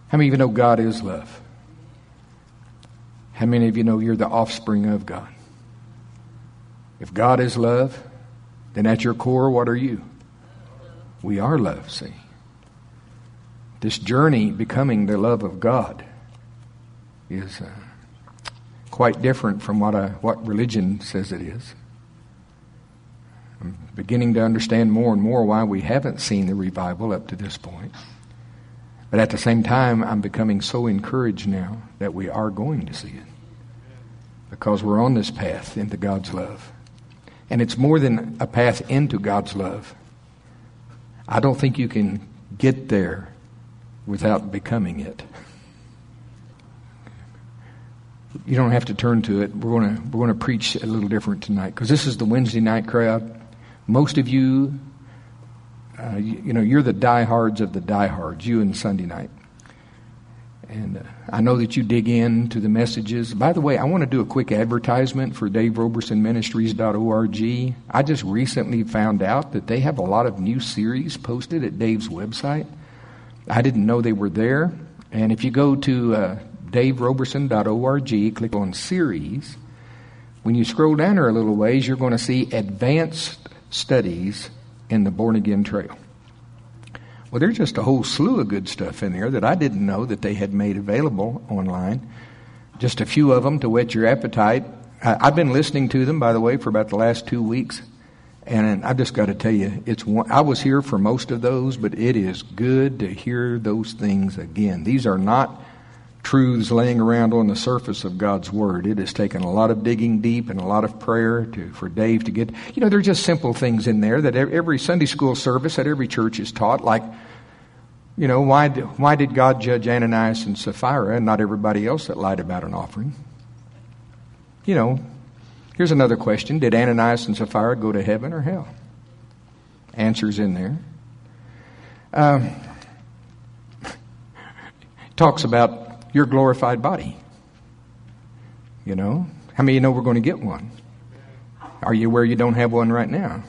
How many of you know God is love? How many of you know you're the offspring of God? If God is love, then at your core, what are you? We are love, see. This journey becoming the love of God is quite different from what religion says it is. I'm beginning to understand more and more why we haven't seen the revival up to this point. But at the same time, I'm becoming so encouraged now that we are going to see it. Because we're on this path into God's love. And it's more than a path into God's love. I don't think you can get there without becoming it. You don't have to turn to it. We're going to preach a little different tonight because this is the Wednesday night crowd. Most of you, you're the diehards of the diehards, you and Sunday night. And I know that you dig into the messages. By the way, I want to do a quick advertisement for DaveRobersonMinistries.org. I just recently found out that they have a lot of new series posted at Dave's website. I didn't know they were there. And if you go to DaveRoberson.org, click on series, when you scroll down there a little ways, you're going to see advanced studies in the Born Again Trail. Well, there's just a whole slew of good stuff in there that I didn't know that they had made available online. Just a few of them to whet your appetite. I've been listening to them, by the way, for about the last 2 weeks. And I just got to tell you, I was here for most of those, but it is good to hear those things again. These are not truths laying around on the surface of God's Word. It has taken a lot of digging deep and a lot of prayer for Dave to get. They're just simple things in there that every Sunday school service at every church is taught. Like, why did God judge Ananias and Sapphira and not everybody else that lied about an offering? Here's another question. Did Ananias and Sapphira go to heaven or hell? Answer's in there. Talks about your glorified body. How many of you know we're going to get one? Are you aware you don't have one right now?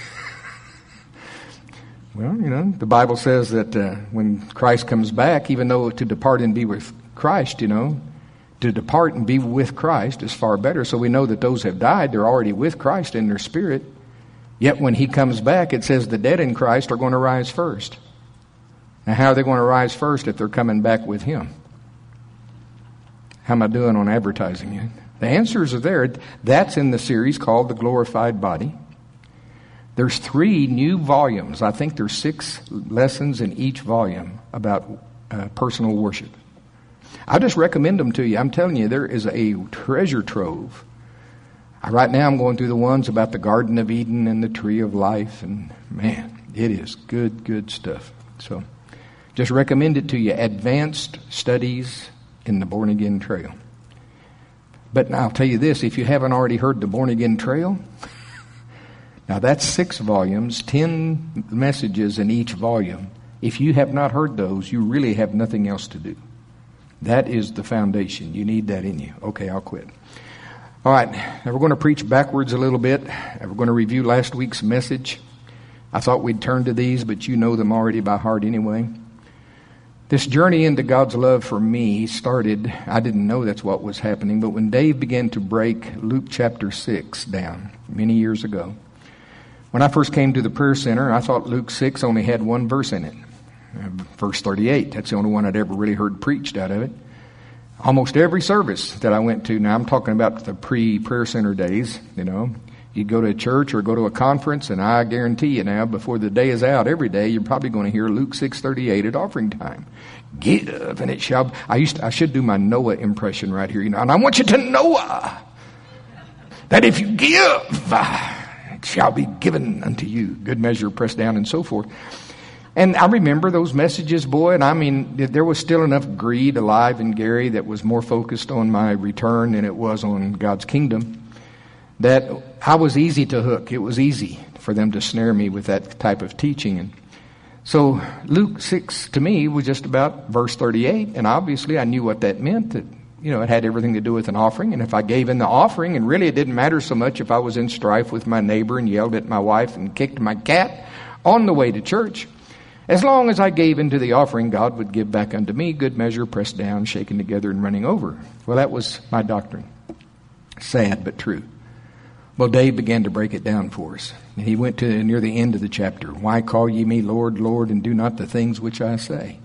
Well, the Bible says that when Christ comes back, even though to depart and be with Christ, to depart and be with Christ is far better. So we know that those have died, they're already with Christ in their spirit. Yet when He comes back, it says the dead in Christ are going to rise first. Now, how are they going to rise first if they're coming back with Him? How am I doing on advertising it? The answers are there. That's in the series called The Glorified Body. There's 3 new volumes. I think there's 6 lessons in each volume about personal worship. I just recommend them to you. I'm telling you, there is a treasure trove. Right now I'm going through the ones about the Garden of Eden and the Tree of Life. And man, it is good stuff. So just recommend it to you. Advanced studies in the Born Again Trail. But I'll tell you this, if you haven't already heard the Born Again Trail, now that's 6 volumes, 10 messages in each volume. If you have not heard those, you really have nothing else to do. That is the foundation. You need that in you. Okay, I'll quit. All right, now we're going to preach backwards a little bit. We're going to review last week's message. I thought we'd turn to these, but you know them already by heart anyway. This journey into God's love for me started, I didn't know that's what was happening, but when Dave began to break Luke chapter 6 down many years ago. When I first came to the prayer center, I thought Luke 6 only had one verse in it. Verse 38. That's the only one I'd ever really heard preached out of it. Almost every service that I went to, now I'm talking about the pre-prayer center days, you'd go to a church or go to a conference, and I guarantee you now, before the day is out, every day, you're probably going to hear Luke 6:38 at offering time. Give, and it shall. I should do my Noah impression right here, and I want you to know that if you give, it shall be given unto you. Good measure, pressed down, and so forth. And I remember those messages, boy, and I mean, there was still enough greed alive in Gary that was more focused on my return than it was on God's kingdom, that I was easy to hook. It was easy for them to snare me with that type of teaching. And so Luke 6 to me was just about verse 38, and obviously I knew what that meant, that it had everything to do with an offering. And if I gave in the offering, and really it didn't matter so much if I was in strife with my neighbor and yelled at my wife and kicked my cat on the way to church, As long as I gave into the offering, God would give back unto me good measure, pressed down, shaken together, and running over. Well, that was my doctrine. Sad, but true. Well, Dave began to break it down for us. He went to near the end of the chapter. Why call ye me Lord, Lord, and do not the things which I say?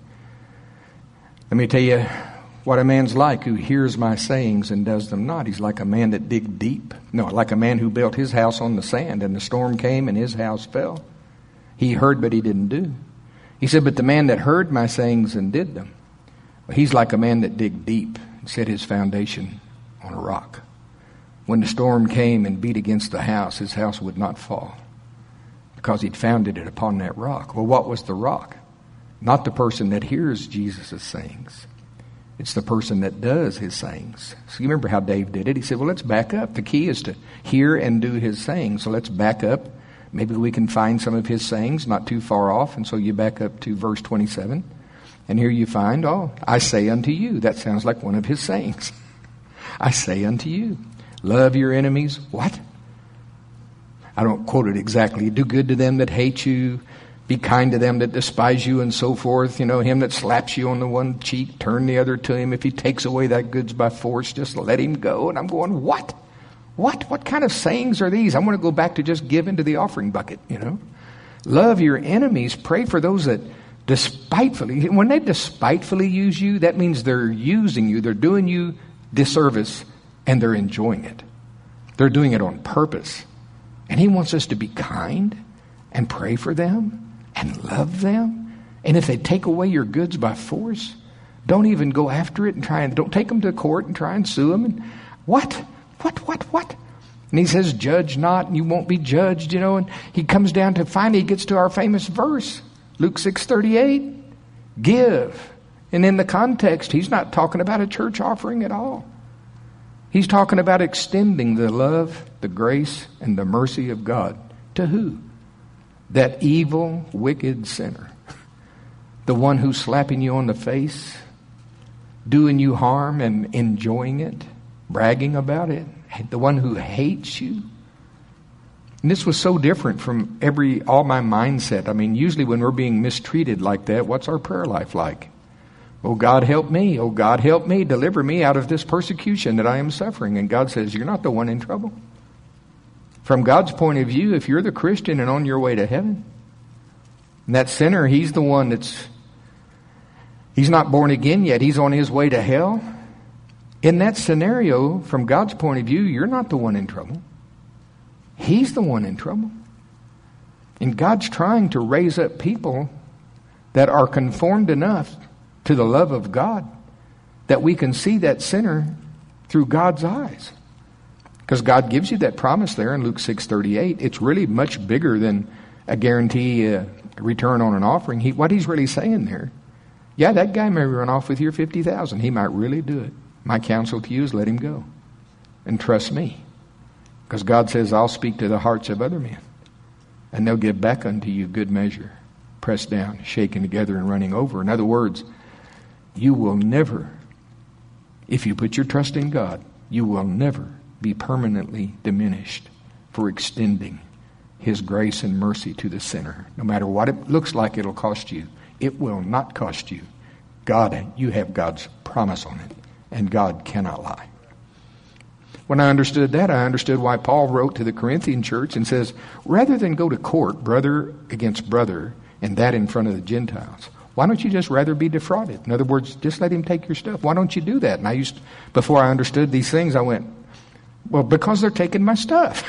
Let me tell you what a man's like who hears my sayings and does them not. He's like a man that dig deep. No, like a man who built his house on the sand, and the storm came and his house fell. He heard, but he didn't do. He said, but the man that heard my sayings and did them, he's like a man that dig deep and set his foundation on a rock. When the storm came and beat against the house, his house would not fall because he'd founded it upon that rock. Well, what was the rock? Not the person that hears Jesus' sayings. It's the person that does his sayings. So you remember how Dave did it. He said, well, let's back up. The key is to hear and do his sayings. So let's back up. Maybe we can find some of his sayings not too far off. And so you back up to verse 27. And here you find, I say unto you. That sounds like one of his sayings. I say unto you, love your enemies. What? I don't quote it exactly. Do good to them that hate you. Be kind to them that despise you, and so forth. Him that slaps you on the one cheek, turn the other to him. If he takes away that goods by force, just let him go. And I'm going, what? What kind of sayings are these? I want to go back to just give into the offering bucket, Love your enemies. Pray for those that despitefully. When they despitefully use you, that means they're using you. They're doing you disservice, and they're enjoying it. They're doing it on purpose. And he wants us to be kind and pray for them and love them. And if they take away your goods by force, don't even go after it and don't take them to court and try and sue them. And what? And he says, judge not, and you won't be judged, And he comes down to, finally he gets to our famous verse, Luke 6:38, give. And in the context, he's not talking about a church offering at all. He's talking about extending the love, the grace, and the mercy of God. To who? That evil, wicked sinner. The one who's slapping you on the face, doing you harm and enjoying it, bragging about it. The one who hates you. And this was so different from all my mindset. I mean, usually when we're being mistreated like that, what's our prayer life like? Oh, God, help me. Oh, God, help me. Deliver me out of this persecution that I am suffering. And God says, you're not the one in trouble. From God's point of view, if you're the Christian and on your way to heaven, and that sinner, he's the one he's not born again yet. He's on his way to hell. In that scenario, from God's point of view, you're not the one in trouble. He's the one in trouble. And God's trying to raise up people that are conformed enough to the love of God that we can see that sinner through God's eyes. Because God gives you that promise there in Luke 6:38. It's really much bigger than a guarantee return on an offering. What he's really saying there, yeah, that guy may run off with your $50,000. He might really do it. My counsel to you is let him go. And trust me. Because God says, I'll speak to the hearts of other men. And they'll give back unto you good measure. Pressed down, shaken together, and running over. In other words, you will never, if you put your trust in God, you will never be permanently diminished for extending his grace and mercy to the sinner. No matter what it looks like it'll cost you, it will not cost you. God, you have God's promise on it, and God cannot lie. When I understood that, I understood why Paul wrote to the Corinthian church and says, rather than go to court, brother against brother, and that in front of the Gentiles, why don't you just rather be defrauded? In other words, just let him take your stuff. Why don't you do that? And before I understood these things, I went, well, because they're taking my stuff.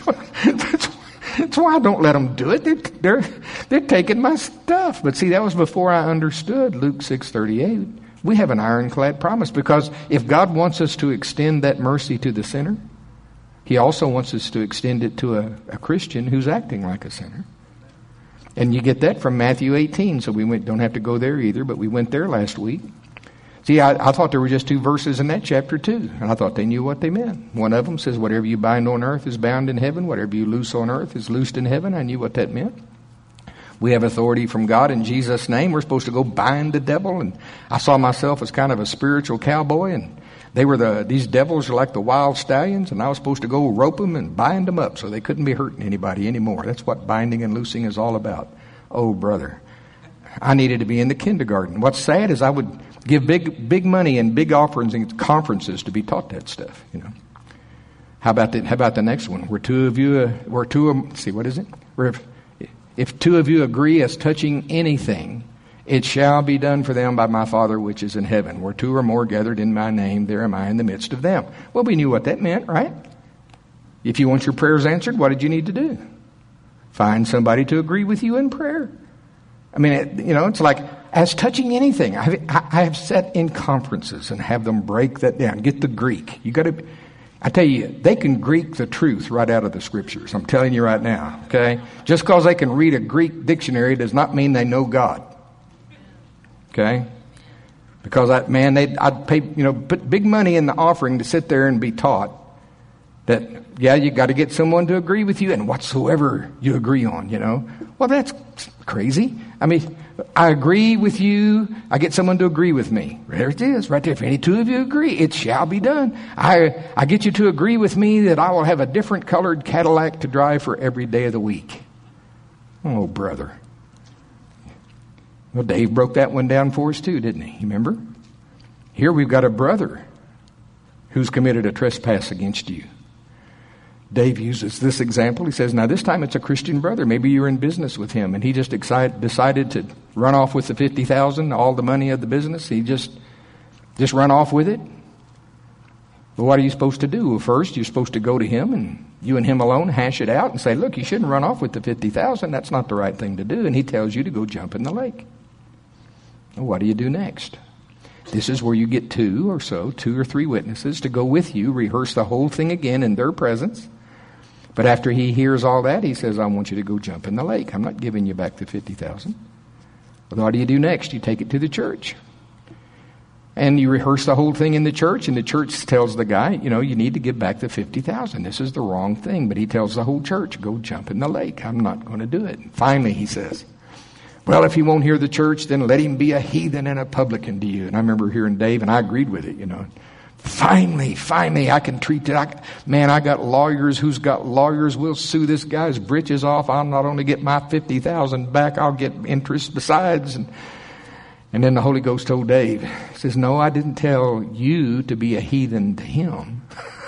That's why I don't let them do it. They're taking my stuff. But see, that was before I understood Luke 6:38. We have an ironclad promise, because if God wants us to extend that mercy to the sinner, he also wants us to extend it to a Christian who's acting like a sinner. And you get that from Matthew 18. So don't have to go there either, but we went there last week. See, I thought there were just 2 verses in that chapter too, and I thought they knew what they meant. One of them says, whatever you bind on earth is bound in heaven. Whatever you loose on earth is loosed in heaven. I knew what that meant. We have authority from God in Jesus' name. We're supposed to go bind the devil. And I saw myself as kind of a spiritual cowboy, and these devils are like the wild stallions, and I was supposed to go rope them and bind them up so they couldn't be hurting anybody anymore. That's what binding and loosing is all about. Oh, brother. I needed to be in the kindergarten. What's sad is I would give big money and big offerings and conferences to be taught that stuff, you know. How about the next one? If two of you agree as touching anything, it shall be done for them by my Father which is in heaven. Where two or more gathered in my name, there am I in the midst of them. Well, we knew what that meant, right? If you want your prayers answered, what did you need to do? Find somebody to agree with you in prayer. I mean, it's like, as touching anything. I have sat in conferences and have them break that down. Get the Greek. I tell you, they can Greek the truth right out of the Scriptures. I'm telling you right now, okay? Just because they can read a Greek dictionary does not mean they know God. Okay? Because I'd pay, put big money in the offering to sit there and be taught that, yeah, you got to get someone to agree with you and whatsoever you agree on, Well, that's crazy. I mean, I agree with you. I get someone to agree with me. There it is, right there. If any two of you agree, it shall be done. I get you to agree with me that I will have a different colored Cadillac to drive for every day of the week. Oh, brother. Well, Dave broke that one down for us too, didn't he? You remember? Here we've got a brother who's committed a trespass against you. Dave uses this example. He says, now this time it's a Christian brother. Maybe you're in business with him and he just decided to run off with the $50,000, all the money of the business. He just run off with it. Well, what are you supposed to do? Well, first, you're supposed to go to him and you and him alone hash it out and say, look, you shouldn't run off with the $50,000. That's not the right thing to do. And he tells you to go jump in the lake. Well, what do you do next? This is where you get two or three witnesses to go with you, rehearse the whole thing again in their presence. But after he hears all that, he says, I want you to go jump in the lake. I'm not giving you back the $50,000. Well, what do you do next? You take it to the church. And you rehearse the whole thing in the church, and the church tells the guy, you need to give back the $50,000. This is the wrong thing. But he tells the whole church, go jump in the lake. I'm not going to do it. And finally, he says, well, if he won't hear the church, then let him be a heathen and a publican to you. And I remember hearing Dave, and I agreed with it, Finally, I can treat it. I got lawyers who's got lawyers. We'll sue this guy's britches off. I'll not only get my $50,000 back, I'll get interest besides. And then the Holy Ghost told Dave, he says, no, I didn't tell you to be a heathen to him.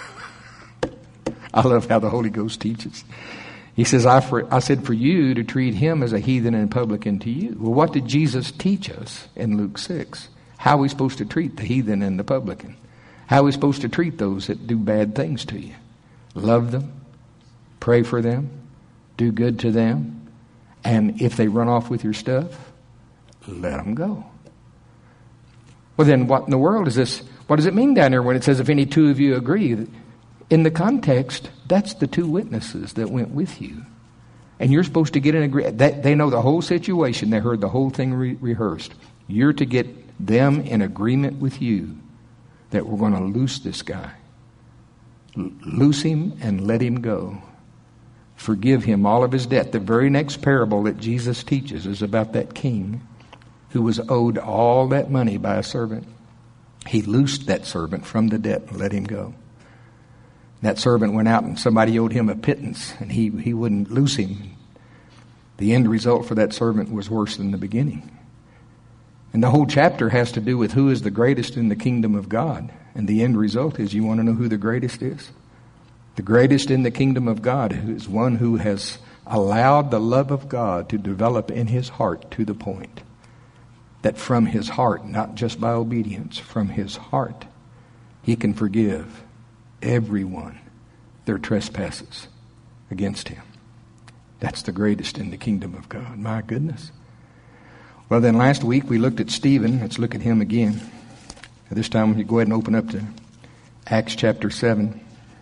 I love how the Holy Ghost teaches. He says, I said for you to treat him as a heathen and publican to you. Well, what did Jesus teach us in Luke 6? How are we supposed to treat the heathen and the publican? How are we supposed to treat those that do bad things to you? Love them, pray for them, do good to them, and if they run off with your stuff, let them go. Well, then what in the world is this? What does it mean down there when it says if any two of you agree? In the context, that's the two witnesses that went with you. And you're supposed to get an agreement. They know the whole situation. They heard the whole thing rehearsed. You're to get them in agreement with you that we're going to loose this guy. Loose him and let him go. Forgive him all of his debt. The very next parable that Jesus teaches is about that king who was owed all that money by a servant. He loosed that servant from the debt and let him go. That servant went out and somebody owed him a pittance and he wouldn't loose him. The end result for that servant was worse than the beginning. And the whole chapter has to do with who is the greatest in the kingdom of God. And the end result is, you want to know who the greatest is? The greatest in the kingdom of God is one who has allowed the love of God to develop in his heart to the point that from his heart, not just by obedience, from his heart, he can forgive everyone their trespasses against him. That's the greatest in the kingdom of God. My goodness. Well, then last week we looked at Stephen. Let's look at him again. This time you go ahead and open up to Acts chapter 7.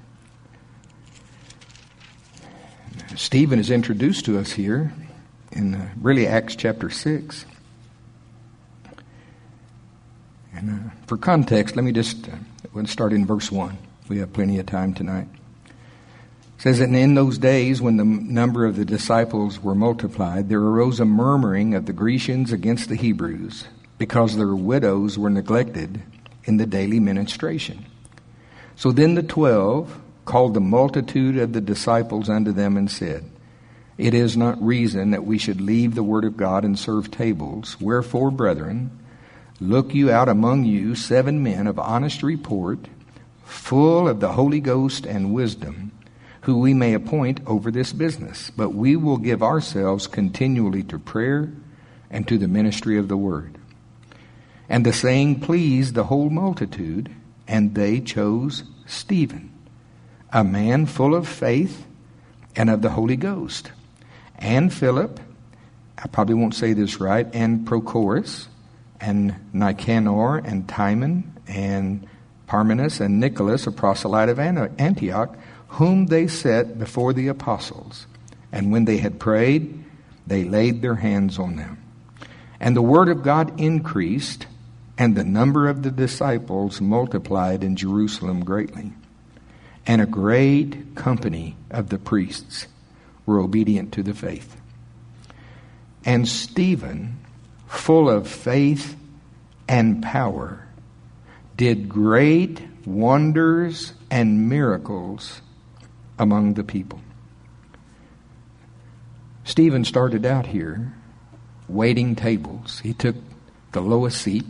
Stephen is introduced to us here in really Acts chapter 6. And for context, let me just we'll start in verse 1. We have plenty of time tonight. It says, and in those days when the number of the disciples were multiplied, there arose a murmuring of the Grecians against the Hebrews, because their widows were neglected in the daily ministration. So then the 12 called the multitude of the disciples unto them and said, It is not reason that we should leave the word of God and serve tables. Wherefore, brethren, look you out among you 7 men of honest report, full of the Holy Ghost and wisdom, who we may appoint over this business. But we will give ourselves continually to prayer and to the ministry of the word. And the saying pleased the whole multitude, and they chose Stephen, a man full of faith and of the Holy Ghost, and Philip, I probably won't say this right, and Prochorus, and Nicanor, and Timon, and Parmenas, and Nicholas, a proselyte of Antioch, whom they set before the apostles. And when they had prayed, they laid their hands on them. And the word of God increased, and the number of the disciples multiplied in Jerusalem greatly. And a great company of the priests were obedient to the faith. And Stephen, full of faith and power, did great wonders and miracles among the people. Stephen started out here waiting tables. He took the lowest seat.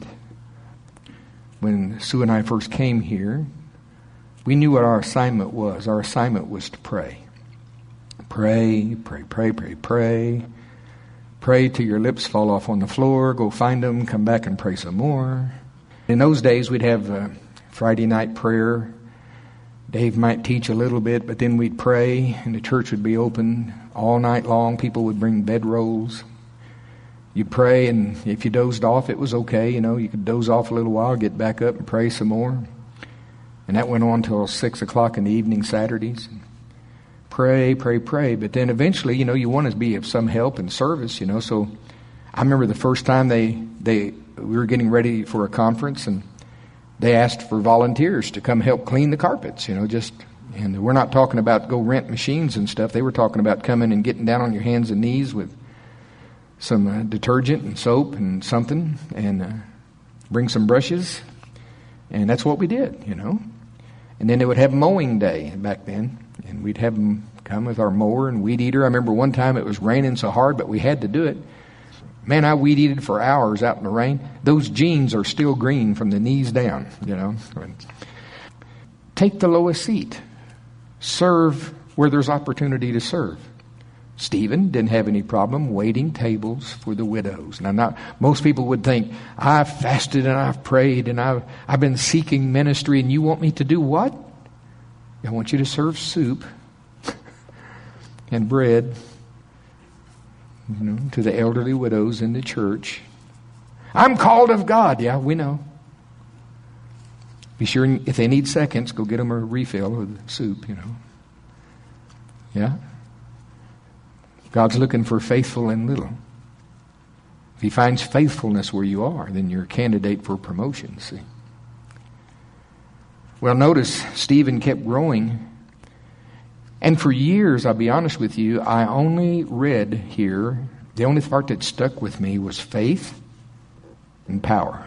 When Sue and I first came here, we knew what our assignment was. Our assignment was to pray. Pray, pray, pray, pray, pray. Pray till your lips fall off on the floor. Go find them, come back and pray some more. In those days, we'd have Friday night prayer. Dave might teach a little bit, but then we'd pray, and the church would be open all night long. People would bring bedrolls. You'd pray, and if you dozed off, it was okay. You know, you could doze off a little while, get back up and pray some more. And that went on till 6 o'clock in the evening Saturdays. Pray, pray, pray. But then eventually, you know, you want to be of some help and service, you know. So I remember the first time we were getting ready for a conference, and they asked for volunteers to come help clean the carpets, you know, and we're not talking about go rent machines and stuff. They were talking about coming and getting down on your hands and knees with some detergent and soap and something, and bring some brushes. And that's what we did, you know. And then they would have mowing day back then, and we'd have them come with our mower and weed eater. I remember one time it was raining so hard, but we had to do it. Man, I weed eated for hours out in the rain. Those jeans are still green from the knees down, you know. Take the lowest seat. Serve where there's opportunity to serve. Stephen didn't have any problem waiting tables for the widows. Now, most people would think, I've fasted and I've prayed and I've been seeking ministry, and you want me to do what? I want you to serve soup and bread, you know, to the elderly widows in the church. I'm called of God. Yeah, we know. Be sure, if they need seconds, go get them a refill of the soup, you know. Yeah? God's looking for faithful in little. If He finds faithfulness where you are, then you're a candidate for promotion, see. Well, notice Stephen kept growing. And for years, I'll be honest with you, I only read here, the only part that stuck with me was faith and power.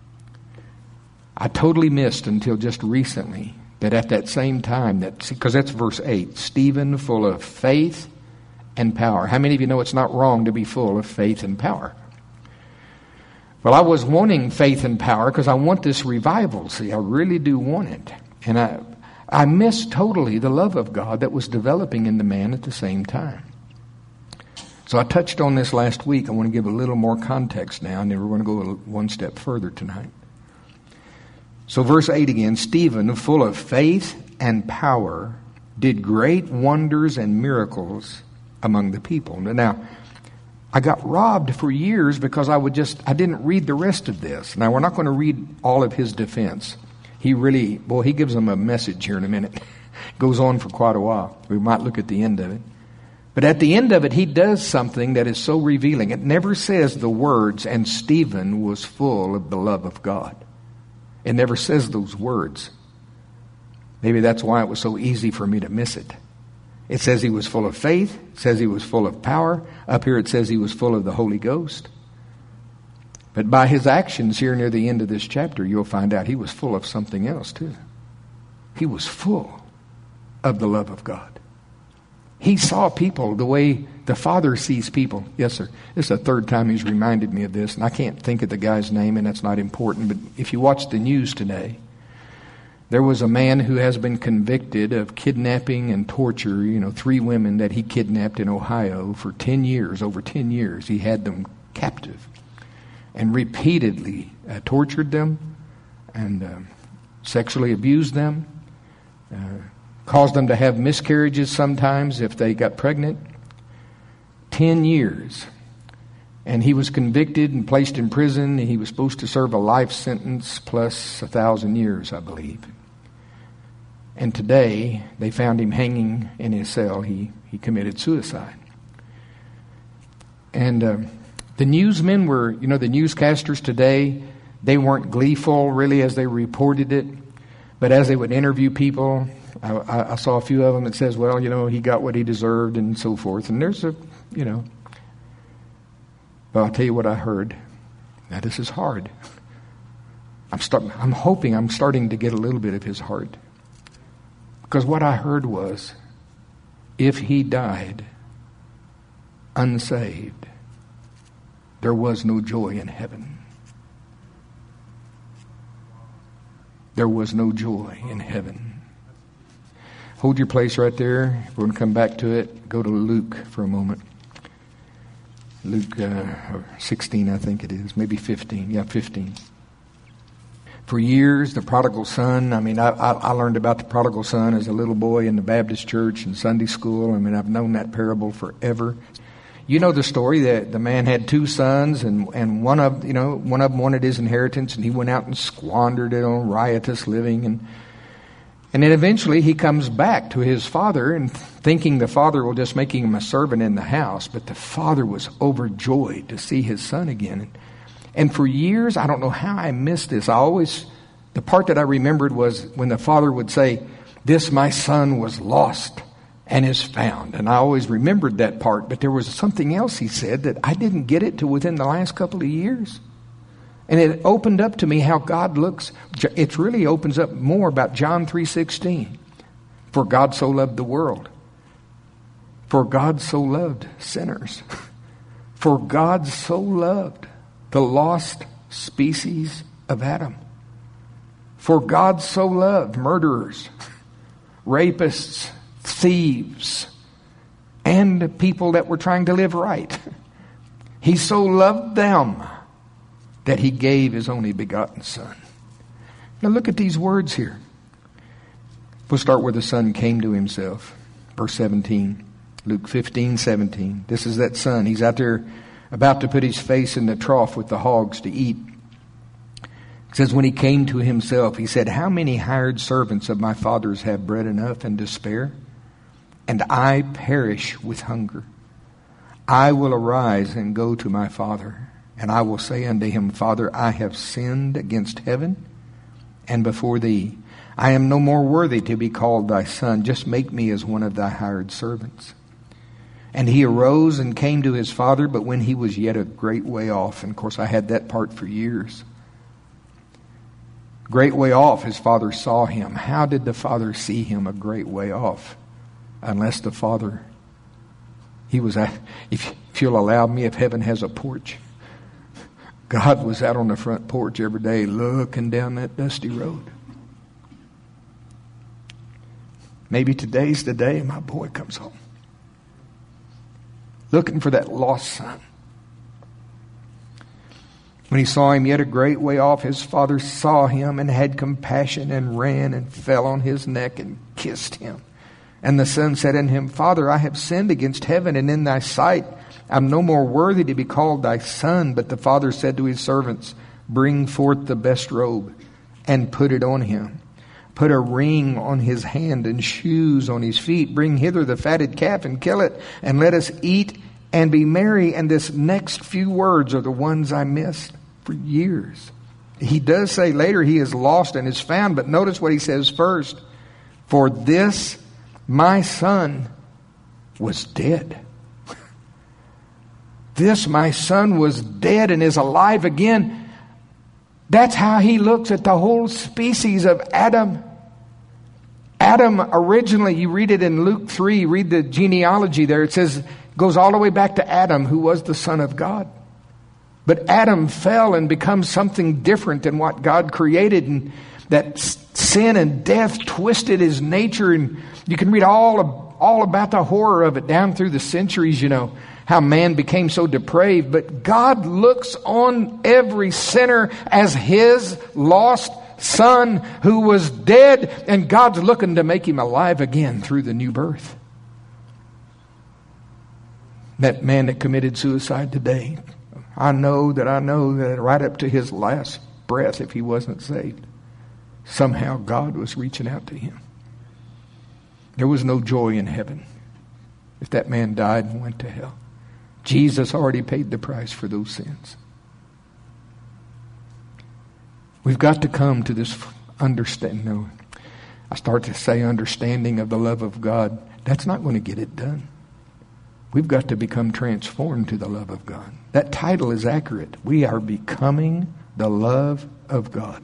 I totally missed until just recently that at that same time, because that's verse 8, Stephen full of faith and power. How many of you know it's not wrong to be full of faith and power? Well, I was wanting faith and power because I want this revival. See, I really do want it. And I missed totally the love of God that was developing in the man at the same time. So I touched on this last week. I want to give a little more context now, and then we're going to go one step further tonight. So verse 8 again, Stephen, full of faith and power, did great wonders and miracles among the people. Now, I got robbed for years because I didn't read the rest of this. Now, we're not going to read all of his defense. He gives them a message here in a minute. Goes on for quite a while. We might look at the end of it. But at the end of it, he does something that is so revealing. It never says the words, and Stephen was full of the love of God. It never says those words. Maybe that's why it was so easy for me to miss it. It says he was full of faith. It says he was full of power. Up here it says he was full of the Holy Ghost. But by his actions here near the end of this chapter, you'll find out he was full of something else too. He was full of the love of God. He saw people the way the Father sees people. Yes, sir. This is the third time he's reminded me of this, and I can't think of the guy's name, and that's not important. But if you watch the news today, there was a man who has been convicted of kidnapping and torture, 3 women that he kidnapped in Ohio for 10 years, over 10 years. He had them captive and repeatedly tortured them and sexually abused them, caused them to have miscarriages sometimes if they got pregnant. 10 years. And he was convicted and placed in prison. He was supposed to serve a life sentence plus 1,000 years, I believe. And today, they found him hanging in his cell. He committed suicide. And the newsmen were, the newscasters today, they weren't gleeful really as they reported it. But as they would interview people, I saw a few of them that says, well, he got what he deserved and so forth. And there's but I'll tell you what I heard. Now this is hard. I'm hoping I'm starting to get a little bit of his heart. Because what I heard was, if he died unsaved, there was no joy in heaven. There was no joy in heaven. Hold your place right there. We're going to come back to it. Go to Luke for a moment. Luke 16, I think it is. Maybe 15. Yeah, 15. For years, the prodigal son, I learned about the prodigal son as a little boy in the Baptist church and Sunday school. I've known that parable forever. You know the story that the man had 2 sons, and one of them wanted his inheritance, and he went out and squandered it on riotous living. And then eventually he comes back to his father, and thinking the father will just make him a servant in the house. But the father was overjoyed to see his son again. And for years, I don't know how I missed this. The part that I remembered was when the father would say, "This my son was lost and is found." And I always remembered that part. But there was something else he said that I didn't get it till within the last couple of years. And it opened up to me how God looks. It really opens up more about John 3:16. For God so loved the world. For God so loved sinners. For God so loved the lost species of Adam. For God so loved murderers, rapists, thieves, and people that were trying to live right. He so loved them that he gave his only begotten son. Now look at these words here. We'll start where the son came to himself. Verse 17. Luke 15:17. This is that son. He's out there about to put his face in the trough with the hogs to eat. It says, when he came to himself, he said, "How many hired servants of my father's have bread enough and to spare? And I perish with hunger. I will arise and go to my father, and I will say unto him, Father, I have sinned against heaven and before thee. I am no more worthy to be called thy son. Just make me as one of thy hired servants." And he arose and came to his father, but when he was yet a great way off, and of course I had that part for years. Great way off, his father saw him. How did the father see him a great way off? Unless the father, if you'll allow me, if heaven has a porch, God was out on the front porch every day looking down that dusty road. Maybe today's the day my boy comes home. Looking for that lost son. When he saw him yet a great way off, his father saw him and had compassion and ran and fell on his neck and kissed him. And the son said unto him, Father, I have sinned against heaven and in thy sight. I'm no more worthy to be called thy son. But the father said to his servants, Bring forth the best robe and put it on him. Put a ring on his hand and shoes on his feet. Bring hither the fatted calf and kill it, and let us eat and be merry. And this next few words are the ones I missed for years. He does say later he is lost and is found, but notice what he says first. For this my son was dead. This my son was dead and is alive again. That's how he looks at the whole species of Adam. Adam originally, you read it in Luke 3, read the genealogy there. It says, goes all the way back to Adam, who was the Son of God. But Adam fell and becomes something different than what God created. And that sin and death twisted his nature. And you can read all about the horror of it down through the centuries, how man became so depraved. But God looks on every sinner as his lost son who was dead, and God's looking to make him alive again through the new birth. That man that committed suicide today, I know that right up to his last breath, if he wasn't saved, somehow God was reaching out to him. There was no joy in heaven if that man died and went to hell. Jesus already paid the price for those sins. We've got to come to this understanding. No, I start to say understanding of the love of God. That's not going to get it done. We've got to become transformed to the love of God. That title is accurate. We are becoming the love of God.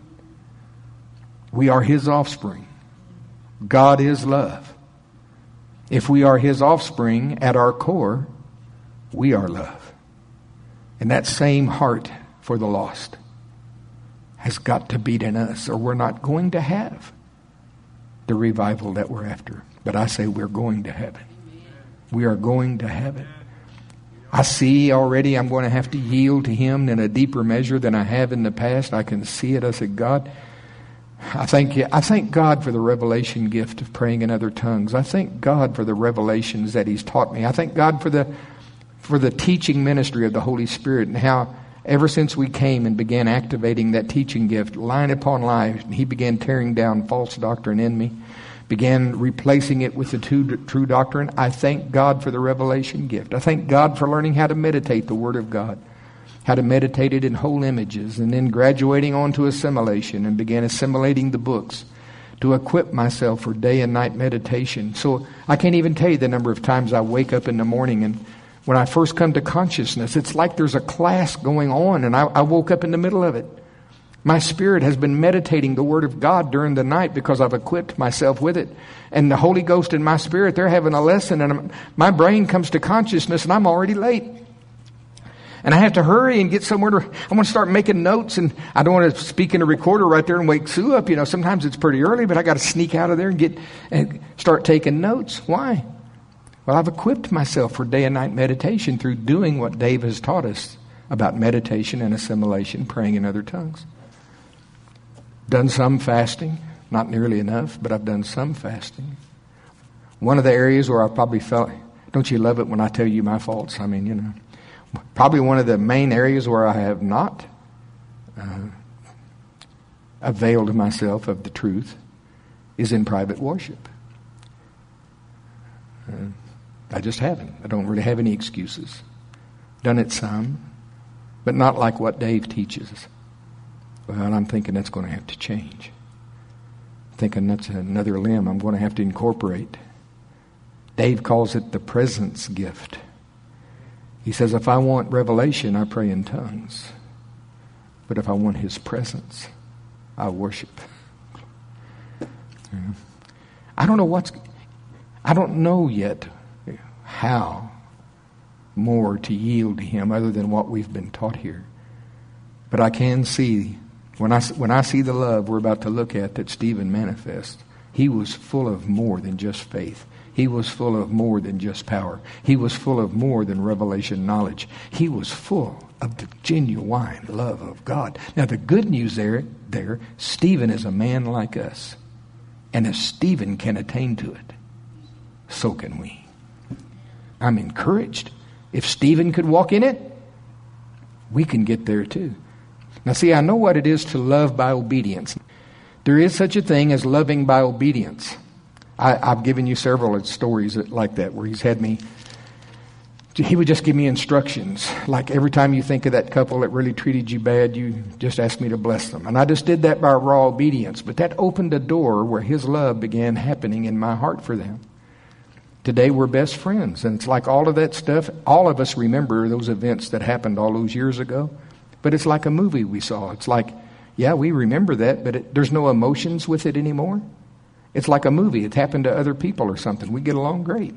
We are his offspring. God is love. If we are his offspring, at our core, we are love. And that same heart for the lost has got to beat in us, or we're not going to have the revival that we're after. But I say we're going to have it. We are going to have it. I see already I'm going to have to yield to him in a deeper measure than I have in the past. I can see it. I say, God, I thank God for the revelation gift of praying in other tongues. I thank God for the revelations that he's taught me. I thank God for the teaching ministry of the Holy Spirit, and how ever since we came and began activating that teaching gift, line upon line, he began tearing down false doctrine in me, began replacing it with the true doctrine. I thank God for the revelation gift. I thank God for learning how to meditate the Word of God, how to meditate it in whole images, and then graduating on to assimilation and began assimilating the books to equip myself for day and night meditation. So I can't even tell you the number of times I wake up in the morning, and when I first come to consciousness, it's like there's a class going on, and I woke up in the middle of it. My spirit has been meditating the Word of God during the night because I've equipped myself with it. And the Holy Ghost and my spirit, they're having a lesson, and my brain comes to consciousness, and I'm already late. And I have to hurry and get somewhere I want to start making notes, and I don't want to speak in a recorder right there and wake Sue up. Sometimes it's pretty early, but I got to sneak out of there and start taking notes. Why? Well, I've equipped myself for day and night meditation through doing what Dave has taught us about meditation and assimilation, praying in other tongues. Done some fasting, not nearly enough, but I've done some fasting. One of the areas where I probably felt, don't you love it when I tell you my faults? Probably one of the main areas where I have not availed myself of the truth is in private worship. I just haven't. I don't really have any excuses. Done it some, but not like what Dave teaches. Well, I'm thinking that's going to have to change. Thinking that's another limb I'm going to have to incorporate. Dave calls it the presence gift. He says, if I want revelation, I pray in tongues. But if I want his presence, I worship. I don't know yet how more to yield to him other than what we've been taught here. But I can see, when I see the love we're about to look at that Stephen manifests, he was full of more than just faith. He was full of more than just power. He was full of more than revelation knowledge. He was full of the genuine love of God. Now the good news there, Stephen is a man like us. And if Stephen can attain to it, so can we. I'm encouraged. If Stephen could walk in it, we can get there too. Now see, I know what it is to love by obedience. There is such a thing as loving by obedience. I've given you several stories like that where he would just give me instructions. Like every time you think of that couple that really treated you bad, you just ask me to bless them. And I just did that by raw obedience. But that opened a door where his love began happening in my heart for them. Today we're best friends. And it's like all of that stuff. All of us remember those events that happened all those years ago. But it's like a movie we saw. It's like, yeah, we remember that, but there's no emotions with it anymore. It's like a movie. It's happened to other people or something. We get along great.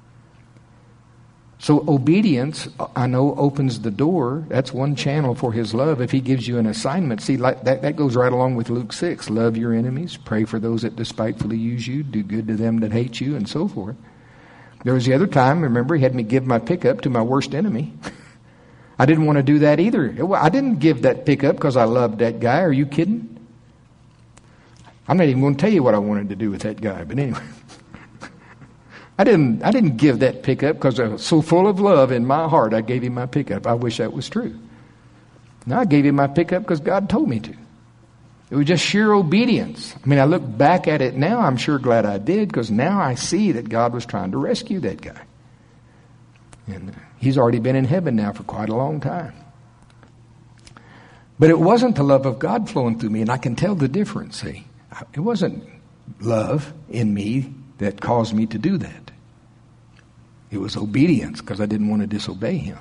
So obedience, I know, opens the door. That's one channel for His love. If He gives you an assignment, see, like that goes right along with Luke 6. Love your enemies, pray for those that despitefully use you, do good to them that hate you, and so forth. There was the other time, remember, He had me give my pickup to my worst enemy. I didn't want to do that either. I didn't give that pickup because I loved that guy. Are you kidding? I'm not even going to tell you what I wanted to do with that guy, but anyway. I didn't give that pickup because I was so full of love in my heart. I gave him my pickup. I wish that was true. No, I gave him my pickup because God told me to. It was just sheer obedience. I mean, I look back at it now. I'm sure glad I did, because now I see that God was trying to rescue that guy. And he's already been in heaven now for quite a long time. But it wasn't the love of God flowing through me, and I can tell the difference, see. It wasn't love in me that caused me to do that. It was obedience, because I didn't want to disobey Him.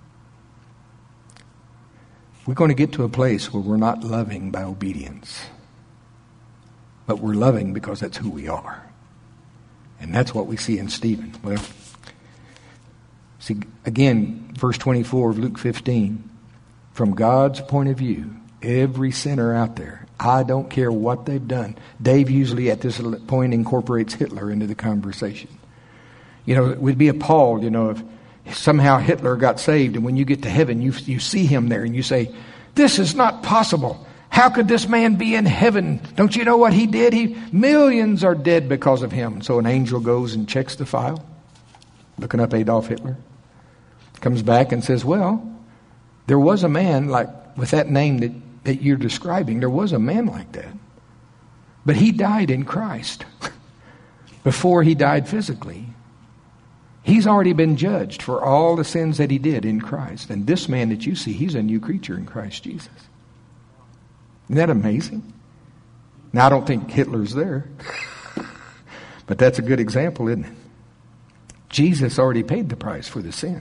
We're going to get to a place where we're not loving by obedience, but we're loving because that's who we are. And that's what we see in Stephen. Well, see, again, verse 24 of Luke 15, from God's point of view, every sinner out there, I don't care what they've done. Dave usually at this point incorporates Hitler into the conversation. You know, we'd be appalled, you know, if somehow Hitler got saved, and when you get to heaven, you see him there and you say, this is not possible. How could this man be in heaven? Don't you know what he did? Millions are dead because of him. So an angel goes and checks the file, looking up Adolf Hitler, comes back and says, well, there was a man like with that name that you're describing. There was a man like that. But he died in Christ before he died physically. He's already been judged for all the sins that he did in Christ. And this man that you see, he's a new creature in Christ Jesus. Isn't that amazing? Now, I don't think Hitler's there. But that's a good example, isn't it? Jesus already paid the price for the sin.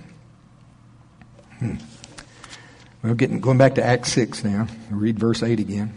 Well, going back to Acts 6 now. Read verse 8 again.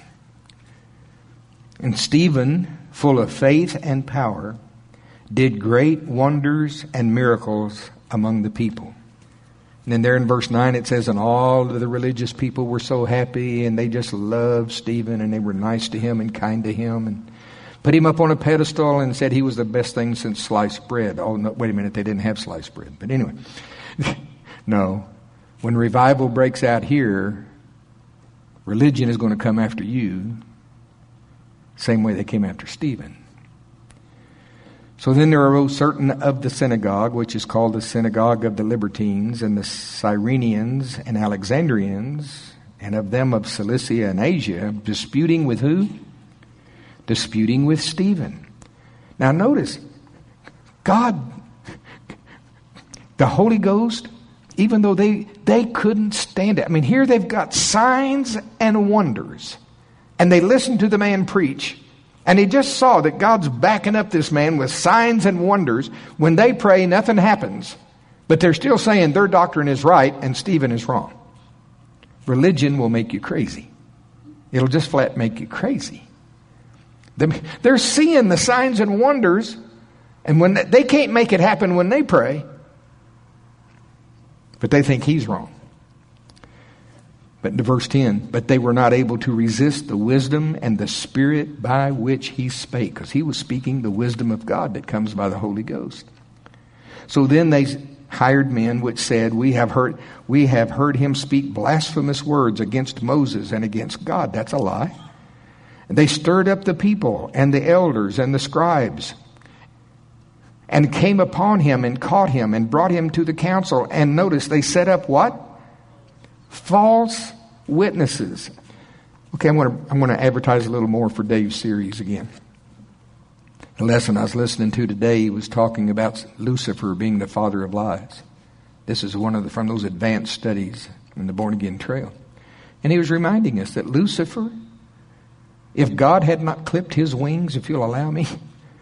And Stephen, full of faith and power, did great wonders and miracles among the people. And then there in verse 9 it says, and all of the religious people were so happy, and they just loved Stephen, and they were nice to him and kind to him, and put him up on a pedestal and said he was the best thing since sliced bread. Oh, no, wait a minute, they didn't have sliced bread. But anyway, no. When revival breaks out here, religion is going to come after you, same way they came after Stephen. So then there arose certain of the synagogue, which is called the synagogue of the Libertines, and the Cyrenians and Alexandrians, and of them of Cilicia and Asia, disputing with who? Disputing with Stephen. Now notice, God, the Holy Ghost, even though they couldn't stand it. I mean, here they've got signs and wonders, and they listened to the man preach. And he just saw that God's backing up this man with signs and wonders. When they pray, nothing happens. But they're still saying their doctrine is right and Stephen is wrong. Religion will make you crazy. It'll just flat make you crazy. They're seeing the signs and wonders, and when they can't make it happen when they pray, but they think he's wrong. But in verse 10, but they were not able to resist the wisdom and the spirit by which he spake, because he was speaking the wisdom of God that comes by the Holy Ghost. So then they hired men which said, we have heard him speak blasphemous words against Moses and against God. That's a lie. And they stirred up the people and the elders and the scribes, and came upon him and caught him and brought him to the council. And notice, they set up what? False witnesses. Okay, I'm going to advertise a little more for Dave's series again. The lesson I was listening to today was talking about Lucifer being the father of lies. This is from those advanced studies in the Born Again Trail. And he was reminding us that Lucifer, if God had not clipped his wings, if you'll allow me,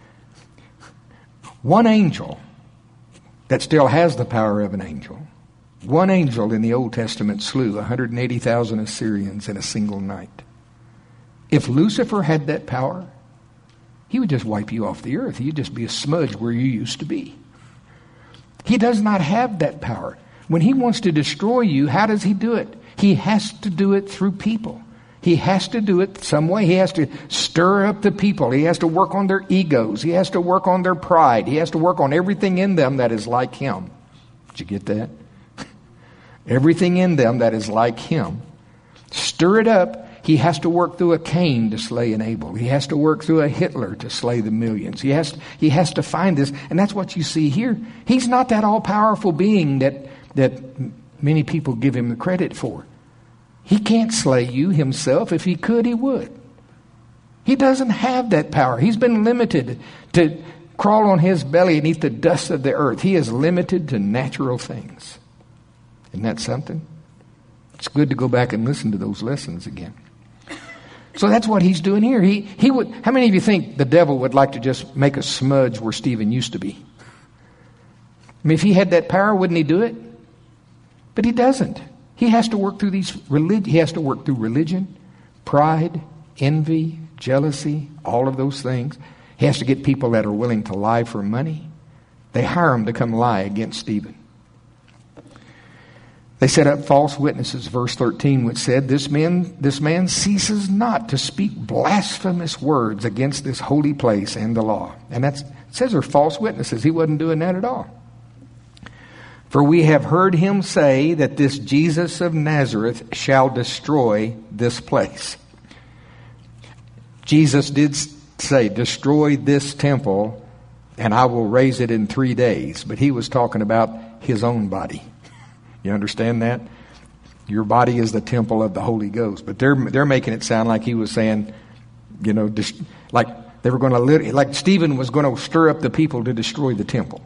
one angel that still has the power of an angel, one angel in the Old Testament slew 180,000 Assyrians in a single night. If Lucifer had that power, He would just wipe you off the earth. You'd just be a smudge where you used to be. He does not have that power. When he wants to destroy you, how does he do it? He has to do it through people. He has to do it some way. He has to stir up the people. He has to work on their egos. He has to work on their pride. He has to work on everything in them that is like him. Did you get that? Everything in them that is like him. Stir it up. He has to work through a Cain to slay an Abel. He has to work through a Hitler to slay the millions. He has to find this. And that's what you see here. He's not that all-powerful being that many people give him the credit for. He can't slay you himself. If he could, he would. He doesn't have that power. He's been limited to crawl on his belly and eat the dust of the earth. He is limited to natural things. Isn't that something? It's good to go back and listen to those lessons again. So that's what he's doing here. He would. How many of you think the devil would like to just make a smudge where Stephen used to be? I mean, if he had that power, wouldn't he do it? But he doesn't. He has to work through he has to work through religion, pride, envy, jealousy, all of those things. He has to get people that are willing to lie for money. They hire him to come lie against Stephen. They set up false witnesses, verse 13, which said, This man ceases not to speak blasphemous words against this holy place and the law. And it says they're false witnesses. He wasn't doing that at all. For we have heard him say that this Jesus of Nazareth shall destroy this place. Jesus did say, destroy this temple, and I will raise it in 3 days. But he was talking about his own body. You understand that? Your body is the temple of the Holy Ghost. But they're making it sound like he was saying, like they were going to, like Stephen was going to stir up the people to destroy the temple.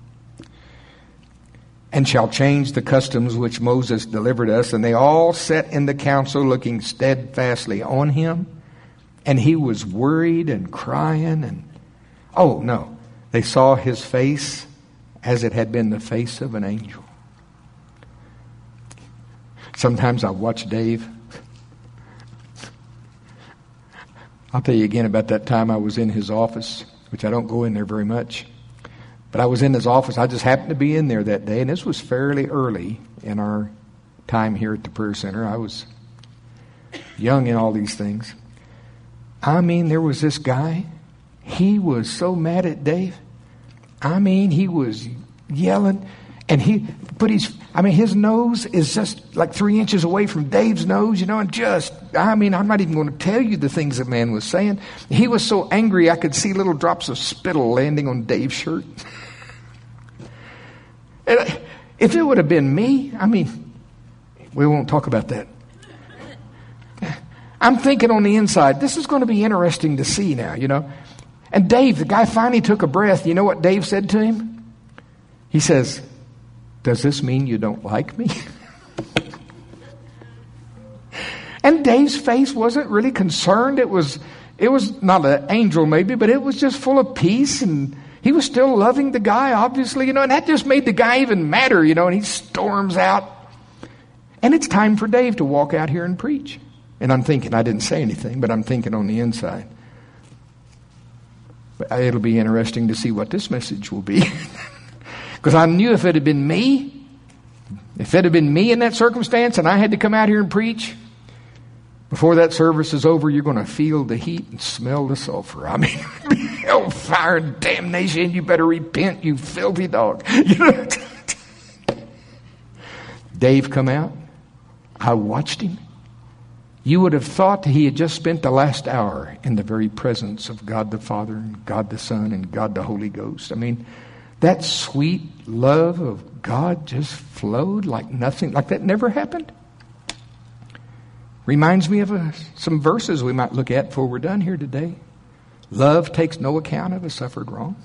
And shall change the customs which Moses delivered us. And they all sat in the council looking steadfastly on him. And he was worried and crying. And oh no, they saw his face as it had been the face of an angel. Sometimes I watch Dave. I'll tell you again about that time I was in his office, which I don't go in there very much. But I was in his office. I just happened to be in there that day. And this was fairly early in our time here at the prayer center. I was young in all these things. I mean, there was this guy. He was so mad at Dave. I mean, he was yelling. And he put his nose is just like 3 inches away from Dave's nose, and I'm not even going to tell you the things the man was saying. He was so angry I could see little drops of spittle landing on Dave's shirt. And if it would have been me, we won't talk about that. I'm thinking on the inside, this is going to be interesting to see now, And Dave, the guy finally took a breath. You know what Dave said to him? He says, does this mean you don't like me? And Dave's face wasn't really concerned. It was not an angel maybe, but it was just full of peace, and he was still loving the guy, obviously, and that just made the guy even madder, and he storms out. And it's time for Dave to walk out here and preach. And I'm thinking, I didn't say anything, but I'm thinking on the inside. But it'll be interesting to see what this message will be. Because I knew if it had been me in that circumstance and I had to come out here and preach, before that service is over, you're going to feel the heat and smell the sulfur. Hellfire and damnation. You better repent, you filthy dog. Dave come out. I watched him. You would have thought that he had just spent the last hour in the very presence of God the Father and God the Son and God the Holy Ghost. That sweet love of God just flowed like nothing, like that never happened. Reminds me of some verses we might look at before we're done here today. Love takes no account of a suffered wrong.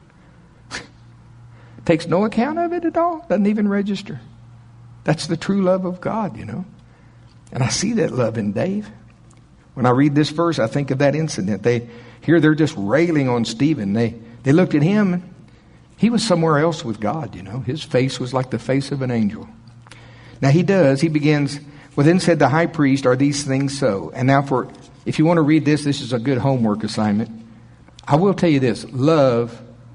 Takes no account of it at all. Doesn't even register. That's the true love of God, And I see that love in Dave. When I read this verse, I think of that incident. They're just railing on Stephen. They looked at him. He was somewhere else with God, His face was like the face of an angel. Now he begins, well then said the high priest, are these things so? And now if you want to read this is a good homework assignment. I will tell you this, love,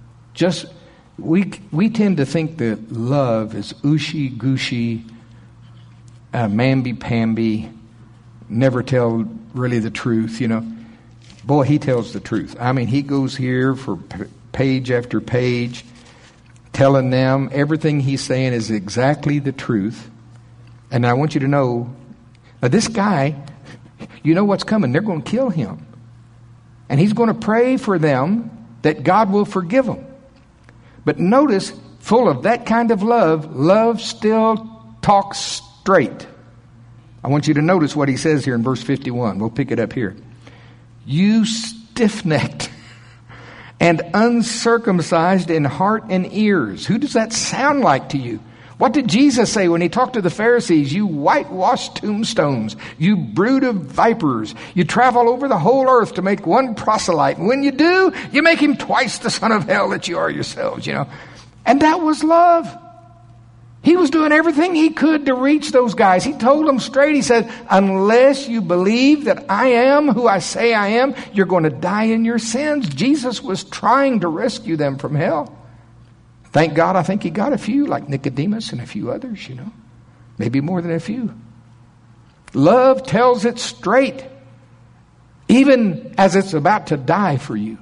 we tend to think that love is ooshy-gooshy, mamby-pamby, never tell really the truth, you know. Boy, he tells the truth. I mean, he goes here for page after page, telling them everything he's saying is exactly the truth. And I want you to know, this guy, you know what's coming. They're going to kill him. And he's going to pray for them that God will forgive them. But notice, full of that kind of love still talks straight. I want you to notice what he says here in verse 51. We'll pick it up here. You stiff-necked and uncircumcised in heart and ears. Who does that sound like to you? What did Jesus say when he talked to the Pharisees? You whitewashed tombstones, you brood of vipers. You travel over the whole earth to make one proselyte. And when you do, you make him twice the son of hell that you are yourselves, you know. And that was love. He was doing everything he could to reach those guys. He told them straight. He said, unless you believe that I am who I say I am, you're going to die in your sins. Jesus was trying to rescue them from hell. Thank God, I think he got a few, like Nicodemus and a few others, you know. Maybe more than a few. Love tells it straight, even as it's about to die for you.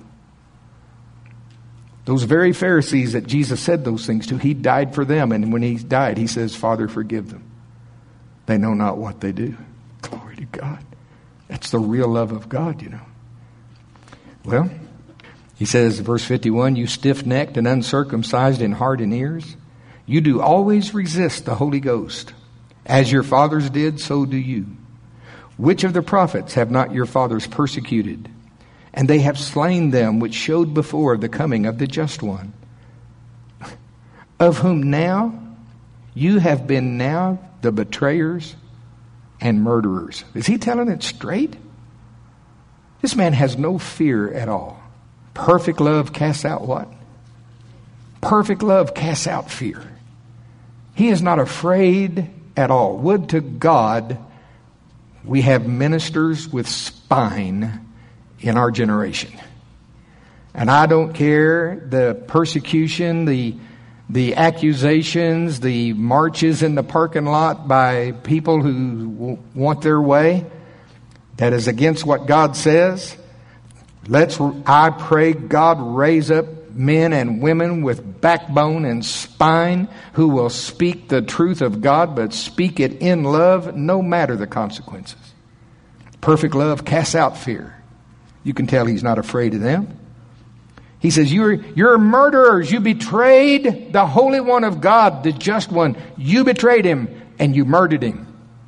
Those very Pharisees that Jesus said those things to, he died for them. And when he died, he says, Father, forgive them. They know not what they do. Glory to God. That's the real love of God, you know. Well, he says, verse 51, you stiff-necked and uncircumcised in heart and ears, you do always resist the Holy Ghost. As your fathers did, so do you. Which of the prophets have not your fathers persecuted? And they have slain them which showed before the coming of the just one, of whom now you have been now the betrayers and murderers. Is he telling it straight? This man has no fear at all. Perfect love casts out what? Perfect love casts out fear. He is not afraid at all. Would to God we have ministers with spine in our generation. And I don't care the persecution, the accusations, the marches in the parking lot by people who want their way. That is against what God says. I pray God raise up men and women with backbone and spine who will speak the truth of God, but speak it in love, no matter the consequences. Perfect love casts out fear. You can tell he's not afraid of them. He says, you're murderers. You betrayed the Holy One of God, the just one. You betrayed him and you murdered him.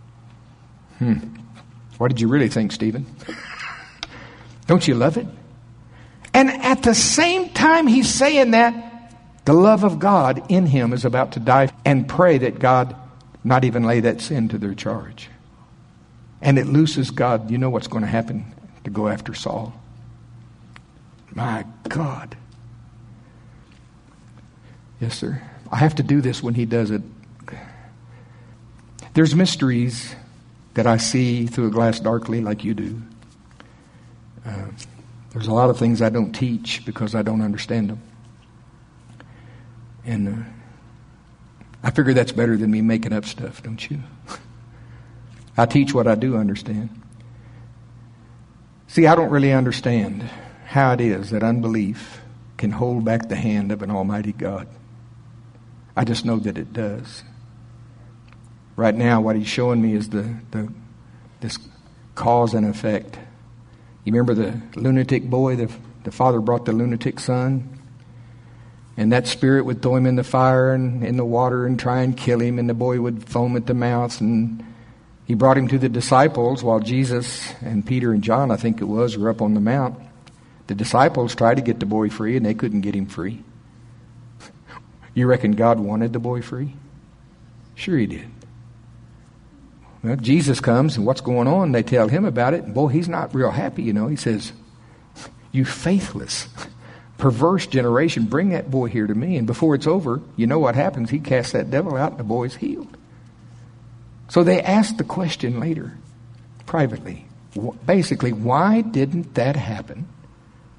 What did you really think, Stephen? Don't you love it? And at the same time he's saying that, the love of God in him is about to die, and pray that God not even lay that sin to their charge. And it looses God. You know what's going to happen to go after Saul? My God. Yes, sir. I have to do this when he does it. There's mysteries that I see through a glass darkly like you do. There's a lot of things I don't teach because I don't understand them. And I figure that's better than me making up stuff, don't you? I teach what I do understand. See, I don't really understand how it is that unbelief can hold back the hand of an almighty God. I just know that it does. Right now, what he's showing me is this cause and effect. You remember the lunatic boy? The father brought the lunatic son. And that spirit would throw him in the fire and in the water and try and kill him. And the boy would foam at the mouth. And he brought him to the disciples while Jesus and Peter and John, I think it was, were up on the mount. The disciples tried to get the boy free and they couldn't get him free. You reckon God wanted the boy free? Sure he did. Well, Jesus comes and what's going on? They tell him about it. And boy, he's not real happy, you know. He says, you faithless, perverse generation, bring that boy here to me. And before it's over, you know what happens? He casts that devil out and the boy's healed. So they asked the question later, privately, basically, why didn't that happen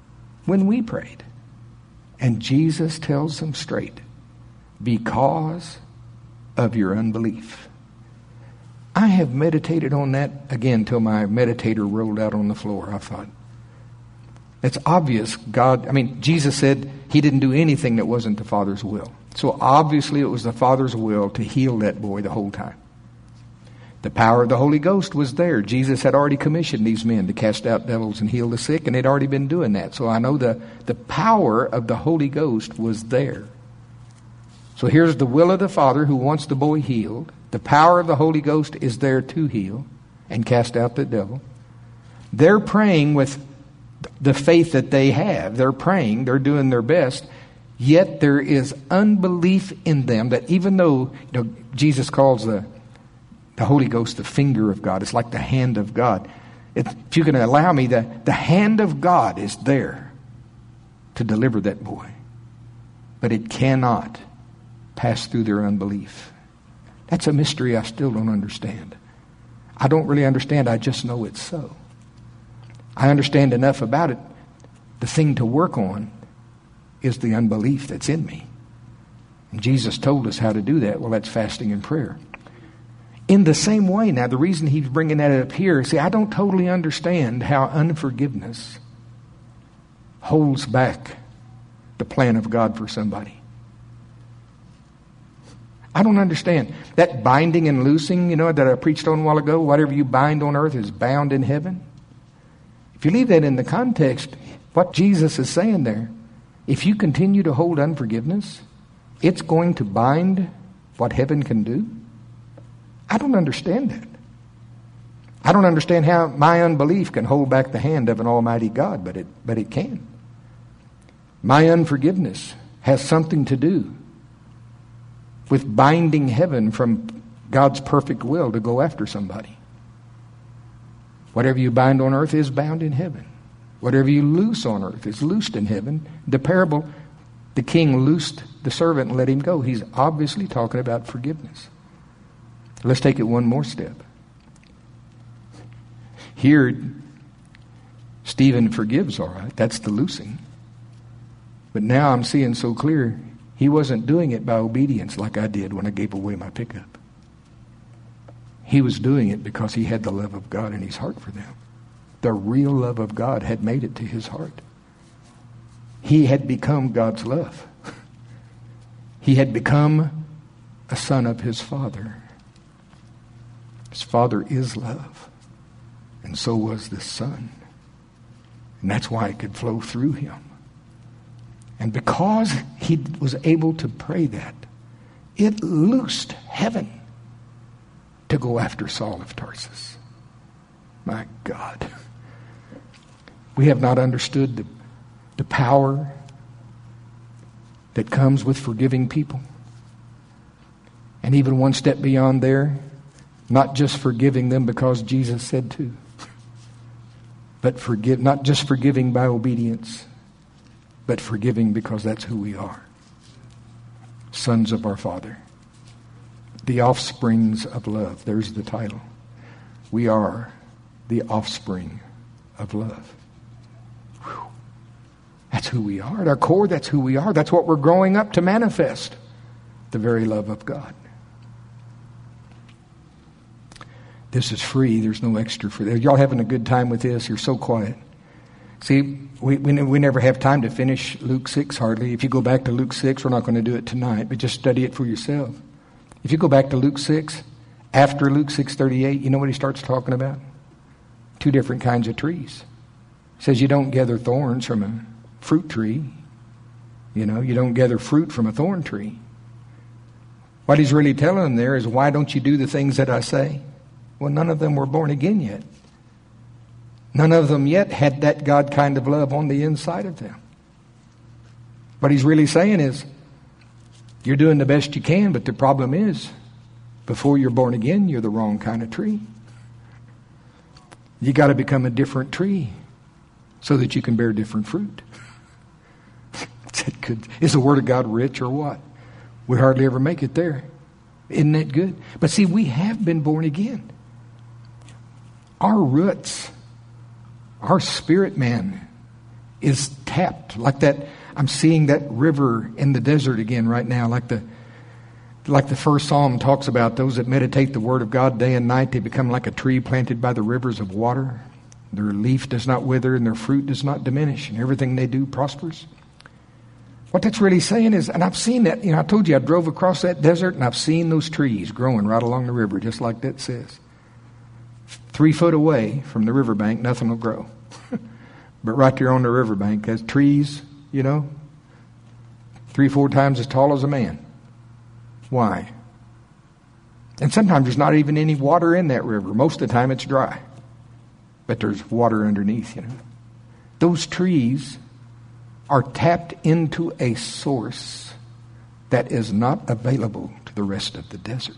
when we prayed. And Jesus tells them straight, because of your unbelief. I have meditated on that again till my meditator rolled out on the floor. I thought, it's obvious Jesus said he didn't do anything that wasn't the Father's will. So obviously it was the Father's will to heal that boy the whole time. The power of the Holy Ghost was there. Jesus had already commissioned these men to cast out devils and heal the sick, and they'd already been doing that. So I know the power of the Holy Ghost was there. So here's the will of the Father who wants the boy healed. The power of the Holy Ghost is there to heal and cast out the devil. They're praying with the faith that they have. They're praying, they're doing their best, yet there is unbelief in them that even though Jesus calls the Holy Ghost the finger of God, it's like the hand of God. If you can allow me, the hand of God is there to deliver that boy, but it cannot pass through their unbelief. That's a mystery I still don't understand. I don't really understand, I just know it's so. I understand enough about it. The thing to work on is the unbelief that's in me. And Jesus told us how to do that. Well, that's fasting and prayer. In the same way, now, the reason he's bringing that up here, see, I don't totally understand how unforgiveness holds back the plan of God for somebody. I don't understand. That binding and loosing, that I preached on a while ago, whatever you bind on earth is bound in heaven. If you leave that in the context, what Jesus is saying there, if you continue to hold unforgiveness, it's going to bind what heaven can do. I don't understand that. I don't understand how my unbelief can hold back the hand of an almighty God, but it can. My unforgiveness has something to do with binding heaven from God's perfect will to go after somebody. Whatever you bind on earth is bound in heaven. Whatever you loose on earth is loosed in heaven. The parable, the king loosed the servant and let him go. He's obviously talking about forgiveness. Let's take it one more step. Here, Stephen forgives, all right. That's the loosing. But now I'm seeing so clear, he wasn't doing it by obedience like I did when I gave away my pickup. He was doing it because he had the love of God in his heart for them. The real love of God had made it to his heart. He had become God's love. He had become a son of his Father. His Father is love. And so was this Son. And that's why it could flow through him. And because he was able to pray that, it loosed heaven to go after Saul of Tarsus. My God. We have not understood the power that comes with forgiving people. And even one step beyond there, not just forgiving them because Jesus said to, but not just forgiving by obedience, but forgiving because that's who we are. Sons of our Father. The offsprings of love. There's the title. We are the offspring of love. Whew. That's who we are. At our core, that's who we are. That's what we're growing up to manifest. The very love of God. This is free. There's no extra for that. Y'all having a good time with this? You're so quiet. See, we never have time to finish Luke 6 hardly. If you go back to Luke 6, we're not going to do it tonight, but just study it for yourself. If you go back to Luke 6, after Luke 6:38, you know what he starts talking about? 2 different kinds of trees. He says you don't gather thorns from a fruit tree. You don't gather fruit from a thorn tree. What he's really telling them there is, why don't you do the things that I say? Well, none of them were born again yet. None of them yet had that God kind of love on the inside of them. What he's really saying is, you're doing the best you can, but the problem is, before you're born again, you're the wrong kind of tree. You got to become a different tree so that you can bear different fruit. Is the Word of God rich or what? We hardly ever make it there. Isn't that good? But see, we have been born again. Our roots, our spirit man is tapped like that. I'm seeing that river in the desert again right now, like the first Psalm talks about, those that meditate the word of God day and night, they become like a tree planted by the rivers of water. Their leaf does not wither and their fruit does not diminish, and everything they do prospers. What that's really saying is, and I've seen that, I told you I drove across that desert and I've seen those trees growing right along the river, just like that says. 3 foot away from the riverbank, nothing will grow. But right there on the riverbank, there's trees, 3-4 times as tall as a man. Why? And sometimes there's not even any water in that river. Most of the time it's dry. But there's water underneath, Those trees are tapped into a source that is not available to the rest of the desert.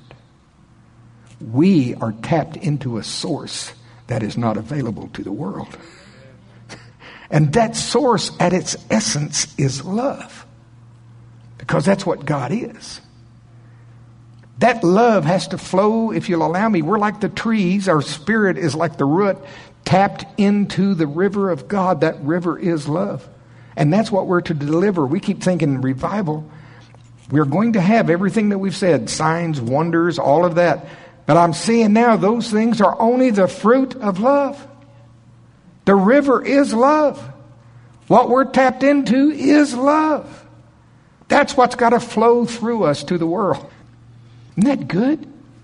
We are tapped into a source that is not available to the world. And that source at its essence is love. Because that's what God is. That love has to flow, if you'll allow me. We're like the trees. Our spirit is like the root tapped into the river of God. That river is love. And that's what we're to deliver. We keep thinking revival. We're going to have everything that we've said, signs, wonders, all of that. But I'm seeing now those things are only the fruit of love. The river is love. What we're tapped into is love. That's what's got to flow through us to the world. Isn't that good?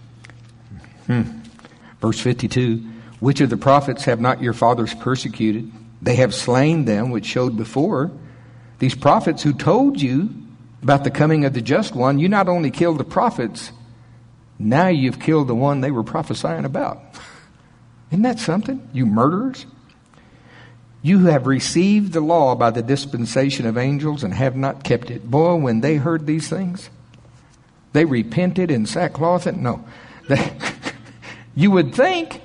Verse 52, which of the prophets have not your fathers persecuted? They have slain them, which showed before. These prophets who told you about the coming of the just one, you not only killed the prophets, now you've killed the one they were prophesying about. Isn't that something? You murderers. You have received the law by the dispensation of angels and have not kept it. Boy, when they heard these things, they repented in sackcloth and you would think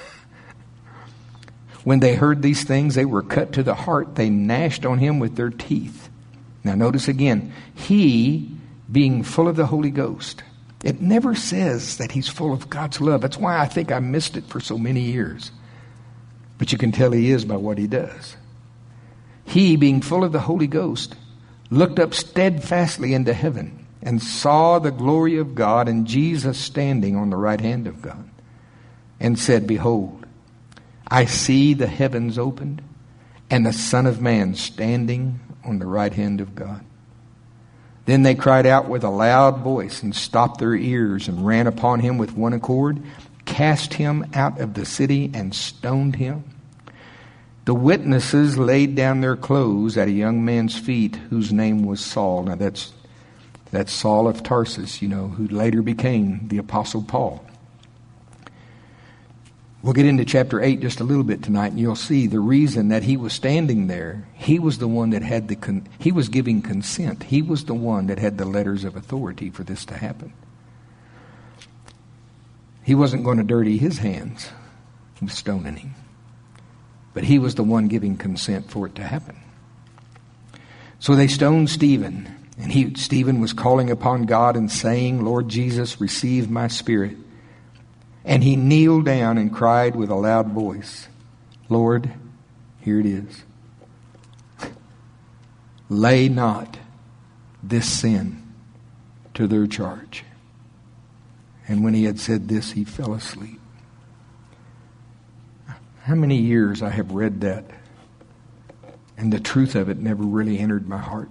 when they heard these things, they were cut to the heart. They gnashed on him with their teeth. Now notice again, he being full of the Holy Ghost. It never says that he's full of God's love. That's why I think I missed it for so many years. But you can tell he is by what he does. He, being full of the Holy Ghost, looked up steadfastly into heaven and saw the glory of God and Jesus standing on the right hand of God, and said, Behold, I see the heavens opened and the Son of Man standing on the right hand of God. Then they cried out with a loud voice and stopped their ears and ran upon him with one accord, cast him out of the city and stoned him. The witnesses laid down their clothes at a young man's feet whose name was Saul. Now that's Saul of Tarsus, who later became the Apostle Paul. We'll get into chapter 8 just a little bit tonight, and you'll see the reason that he was standing there. He was the one that had he was giving consent. He was the one that had the letters of authority for this to happen. He wasn't going to dirty his hands with stoning him. But he was the one giving consent for it to happen. So they stoned Stephen. And Stephen was calling upon God and saying, Lord Jesus, receive my spirit. And he kneeled down and cried with a loud voice, Lord, here it is. Lay not this sin to their charge. And when he had said this, he fell asleep. How many years I have read that, and the truth of it never really entered my heart.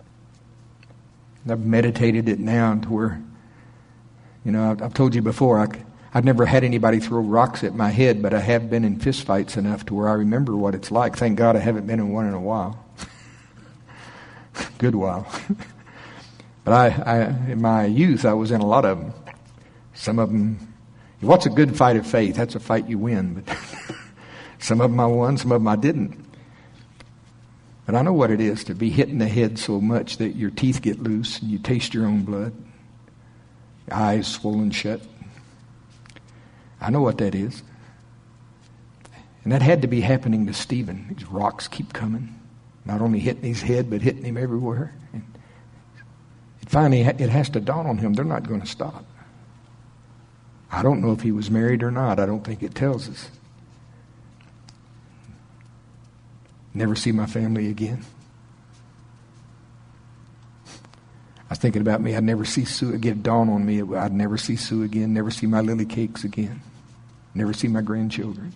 I've meditated it now to where, I've told you before, I've never had anybody throw rocks at my head, but I have been in fistfights enough to where I remember what it's like. Thank God I haven't been in one in a while. Good while. But I in my youth, I was in a lot of them. Some of them, what's a good fight of faith? That's a fight you win. But some of them I won, some of them I didn't. But I know what it is to be hit in the head so much that your teeth get loose and you taste your own blood. Your eyes swollen shut. I know what that is. And that had to be happening to Stephen. These rocks keep coming. Not only hitting his head, but hitting him everywhere. And finally, it has to dawn on him, they're not going to stop. I don't know if he was married or not. I don't think it tells us. Never see my family again. thinking about me. I'd never see Sue again. Dawn on me. I'd never see Sue again. Never see my lily cakes again. Never see my grandchildren.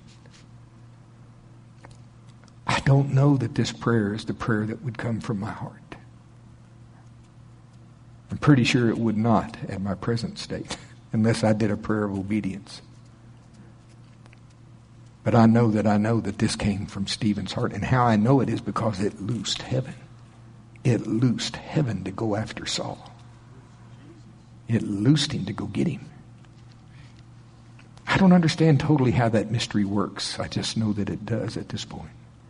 I don't know that this prayer is the prayer that would come from my heart. I'm pretty sure it would not at my present state, unless I did a prayer of obedience. But I know that this came from Stephen's heart. And how I know it is because it loosed heaven. It loosed heaven to go after Saul. It loosed him to go get him. I don't understand totally how that mystery works. I just know that it does at this point.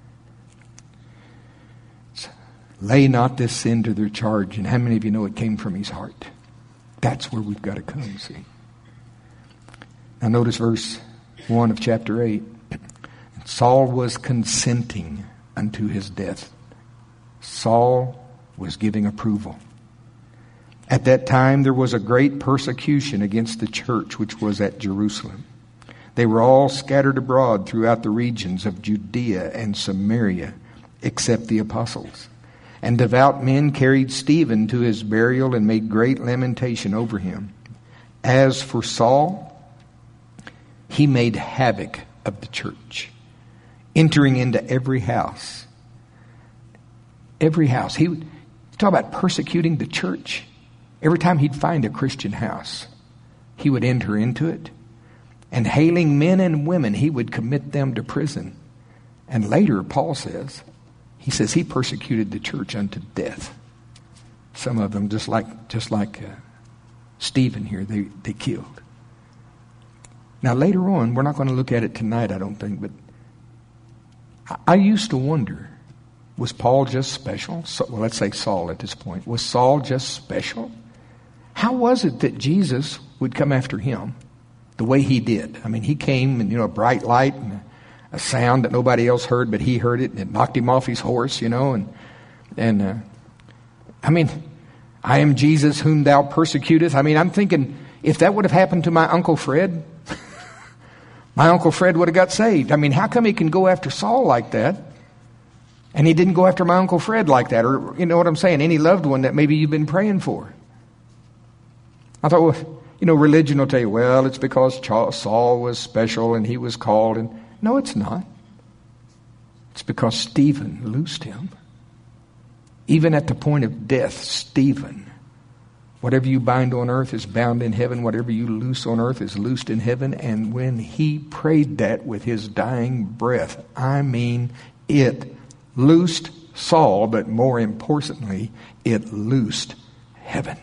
Lay not this sin to their charge. And how many of you know it came from his heart? That's where we've got to come, see. Now notice verse 1 of chapter 8. Saul was consenting unto his death. Saul was giving approval. At that time there was a great persecution against the church which was at Jerusalem. They were all scattered abroad throughout the regions of Judea and Samaria, except the apostles. And devout men carried Stephen to his burial and made great lamentation over him. As for Saul, he made havoc of the church, entering into every house. Every house. He would talk about persecuting the church. Every time he'd find a Christian house, he would enter into it. And hailing men and women, he would commit them to prison. And later, Paul says, he persecuted the church unto death. Some of them, just like Stephen here, they killed. Now later on, we're not going to look at it tonight, I don't think, but I used to wonder, was Paul just special? Well, let's say Saul at this point. Was Saul just special? How was it that Jesus would come after him the way he did? I mean, he came and, a bright light and a sound that nobody else heard, but he heard it, and it knocked him off his horse, and I mean, I am Jesus whom thou persecutest. I mean, I'm thinking, if that would have happened to my Uncle Fred, my Uncle Fred would have got saved. I mean, how come he can go after Saul like that, and he didn't go after my Uncle Fred like that? Or, you know what I'm saying, any loved one that maybe you've been praying for. I thought, well, religion will tell you, well, it's because Saul was special and he was called. And no, it's not. It's because Stephen loosed him. Even at the point of death, Stephen, whatever you bind on earth is bound in heaven. Whatever you loose on earth is loosed in heaven. And when he prayed that with his dying breath, I mean, it loosed Saul, but more importantly, it loosed heaven.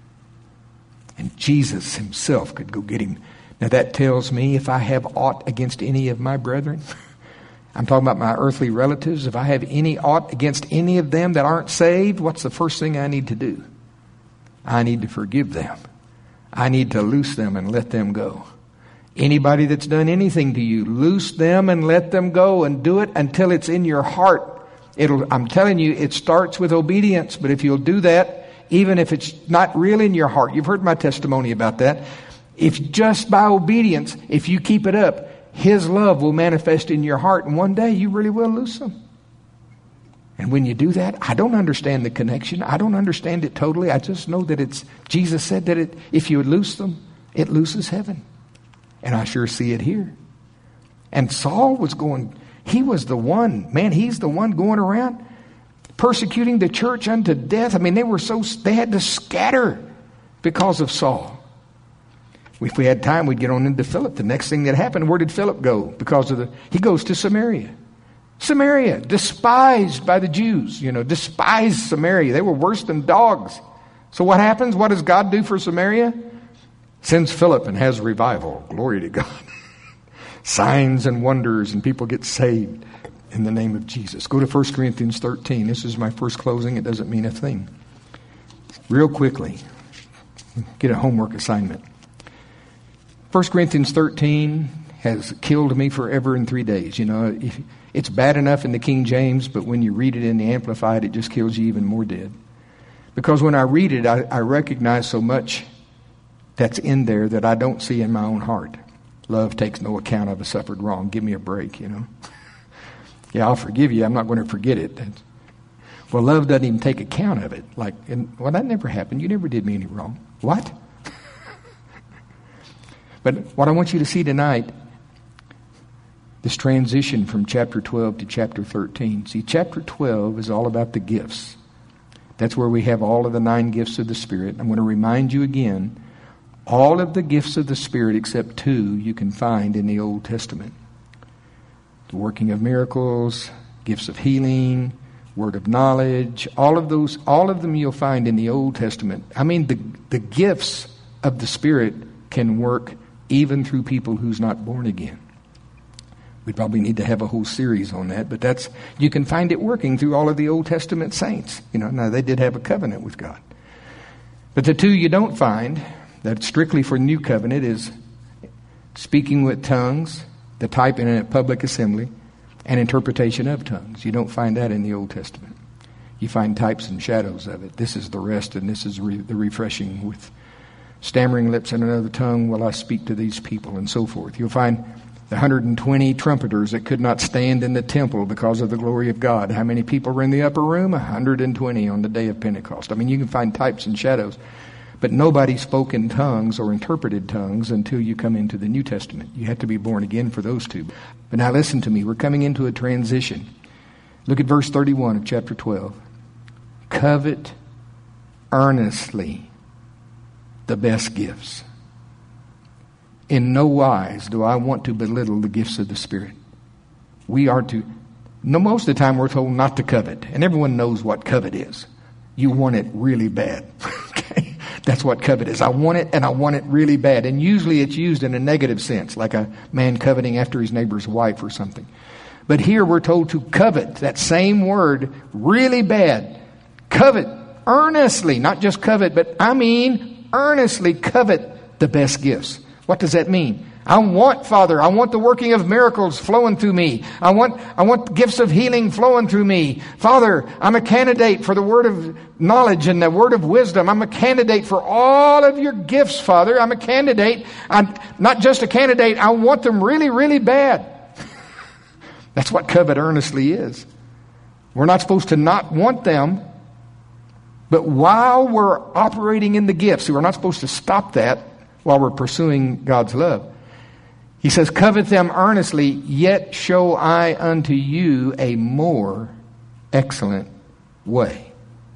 And Jesus himself could go get him. Now that tells me if I have aught against any of my brethren, I'm talking about my earthly relatives, if I have any aught against any of them that aren't saved, what's the first thing I need to do? I need to forgive them. I need to loose them and let them go. Anybody that's done anything to you, loose them and let them go, and do it until it's in your heart. I'm telling you, it starts with obedience, but if you'll do that, even if it's not real in your heart, you've heard my testimony about that. If just by obedience, if you keep it up, his love will manifest in your heart, and one day you really will lose them. And when you do that, I don't understand the connection. I don't understand it totally. I just know that Jesus said that if you would loose them, it looses heaven. And I sure see it here. And Saul he was the one, he's the one going around persecuting the church unto death. I mean, they had to scatter because of Saul. If we had time, we'd get on into Philip. The next thing that happened, where did Philip go? He goes to Samaria. Samaria, despised by the Jews, despised Samaria. They were worse than dogs. So what happens? What does God do for Samaria? Sends Philip and has revival. Glory to God. Signs and wonders, and people get saved in the name of Jesus. Go to 1 Corinthians 13. This is my first closing. It doesn't mean a thing. Real quickly, get a homework assignment. 1 Corinthians 13 has killed me forever in 3 days. It's bad enough in the King James, but when you read it in the Amplified, it just kills you even more dead. Because when I read it, I recognize so much that's in there that I don't see in my own heart. Love takes no account of a suffered wrong. Give me a break, Yeah, I'll forgive you. I'm not going to forget it. Well, love doesn't even take account of it. Like, well, that never happened. You never did me any wrong. What? But what I want you to see tonight, this transition from chapter 12 to chapter 13. See, chapter 12 is all about the gifts. That's where we have all of the 9 gifts of the Spirit. I'm going to remind you again, all of the gifts of the Spirit except 2 you can find in the Old Testament. The working of miracles, gifts of healing, word of knowledge, all of them you'll find in the Old Testament. I mean, the gifts of the Spirit can work even through people who's not born again. We probably need to have a whole series on that, but you can find it working through all of the Old Testament saints. Now they did have a covenant with God. But the 2 you don't find, that's strictly for New Covenant, is speaking with tongues, the type in a public assembly, and interpretation of tongues. You don't find that in the Old Testament. You find types and shadows of it. This is the rest, and this is the refreshing. With stammering lips and another tongue will I speak to these people, and so forth. You'll find the 120 trumpeters that could not stand in the temple because of the glory of God. How many people were in the upper room? 120 on the day of Pentecost. I mean, you can find types and shadows. But nobody spoke in tongues or interpreted tongues until you come into the New Testament. You have to be born again for those 2. But now listen to me. We're coming into a transition. Look at verse 31 of chapter 12. Covet earnestly the best gifts. In no wise do I want to belittle the gifts of the Spirit. We are to, most of the time we're told not to covet. And everyone knows what covet is. You want it really bad. Okay? That's what covet is. I want it, and I want it really bad. And usually it's used in a negative sense, like a man coveting after his neighbor's wife or something. But here we're told to covet, that same word, really bad. Covet earnestly, not just covet, but I mean earnestly covet the best gifts. What does that mean? I want the working of miracles flowing through me. I want gifts of healing flowing through me. Father, I'm a candidate for the word of knowledge and the word of wisdom. I'm a candidate for all of your gifts, Father. I'm a candidate. I'm not just a candidate. I want them really, really bad. That's what covet earnestly is. We're not supposed to not want them. But while we're operating in the gifts, we're not supposed to stop that while we're pursuing God's love. He says, covet them earnestly, yet show I unto you a more excellent way.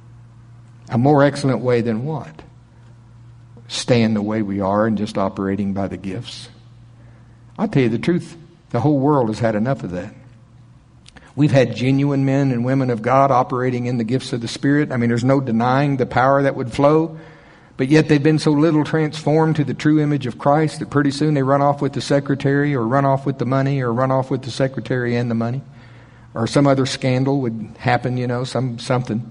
A more excellent way than what? Staying the way we are and just operating by the gifts. I'll tell you the truth, the whole world has had enough of that. We've had genuine men and women of God operating in the gifts of the Spirit. I mean, there's no denying the power that would flow. But yet they've been so little transformed to the true image of Christ that pretty soon they run off with the secretary, or run off with the money, or run off with the secretary and the money. Or some other scandal would happen, something.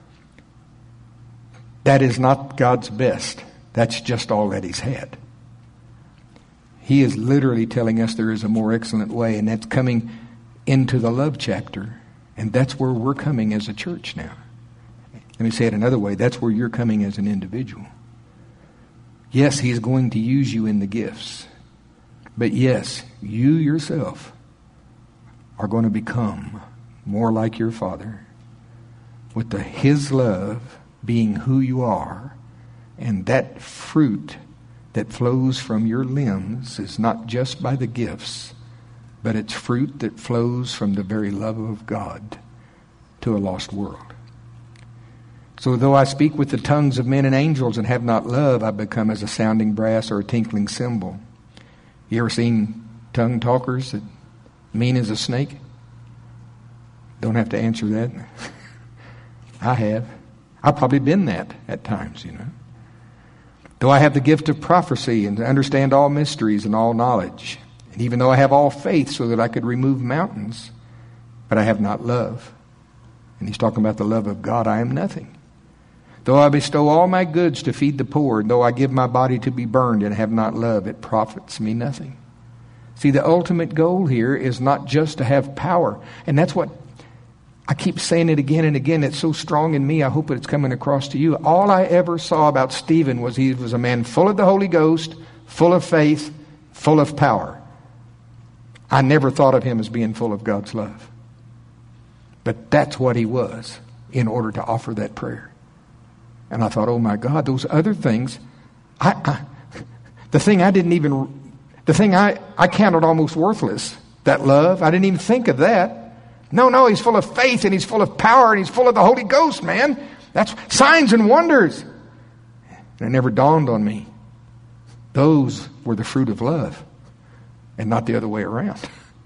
That is not God's best. That's just all that He's had. He is literally telling us there is a more excellent way, and that's coming into the love chapter. And that's where we're coming as a church now. Let me say it another way. That's where you're coming as an individual. Yes, He's going to use you in the gifts. But yes, you yourself are going to become more like your Father, with His love being who you are. And that fruit that flows from your limbs is not just by the gifts, but it's fruit that flows from the very love of God to a lost world. So though I speak with the tongues of men and angels and have not love, I become as a sounding brass or a tinkling cymbal. You ever seen tongue talkers that mean as a snake? Don't have to answer that. I have. I've probably been that at times, Though I have the gift of prophecy and to understand all mysteries and all knowledge, and even though I have all faith so that I could remove mountains, but I have not love. And he's talking about the love of God, I am nothing. Though I bestow all my goods to feed the poor, and though I give my body to be burned and have not love, it profits me nothing. See, the ultimate goal here is not just to have power. And that's what I keep saying it again and again. It's so strong in me. I hope it's coming across to you. All I ever saw about Stephen was he was a man full of the Holy Ghost, full of faith, full of power. I never thought of him as being full of God's love. But that's what he was. in order to offer that prayer. And I thought, oh my God, those other things, the thing I counted almost worthless, that love, I didn't even think of that. No, he's full of faith and he's full of power and he's full of the Holy Ghost, man. That's signs and wonders. And it never dawned on me. Those were the fruit of love and not the other way around.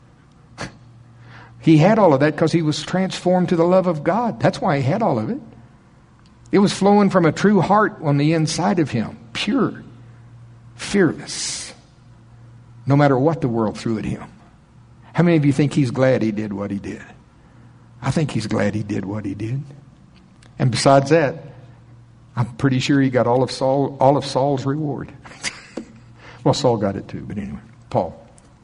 He had all of that because he was transformed to the love of God. That's why he had all of it. It was flowing from a true heart on the inside of him. Pure. Fearless. No matter what the world threw at him. How many of you think he's glad he did what he did? I think he's glad he did what he did. And besides that, I'm pretty sure he got all of Saul's reward. Well, Saul got it too, but anyway, Paul.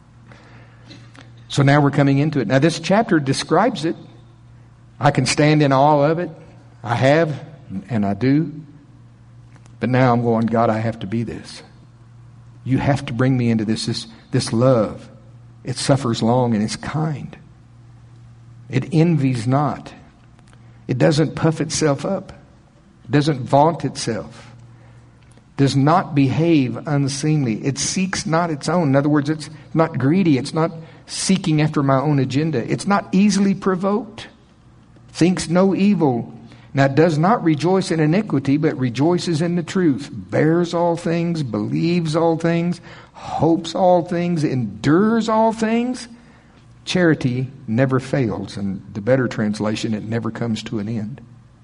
So now we're coming into it. Now this chapter describes it. I can stand in awe of it. I have, and I do. But now I'm going, God, I have to be this. You have to bring me into this love. It suffers long and it's kind. It envies not. It doesn't puff itself up. It doesn't vaunt itself. Does not behave unseemly. It seeks not its own. In other words, it's not greedy. It's not seeking after my own agenda. It's not easily provoked. Thinks no evil. Now, does not rejoice in iniquity, but rejoices in the truth. Bears all things, believes all things, hopes all things, endures all things. Charity never fails. And the better translation, it never comes to an end.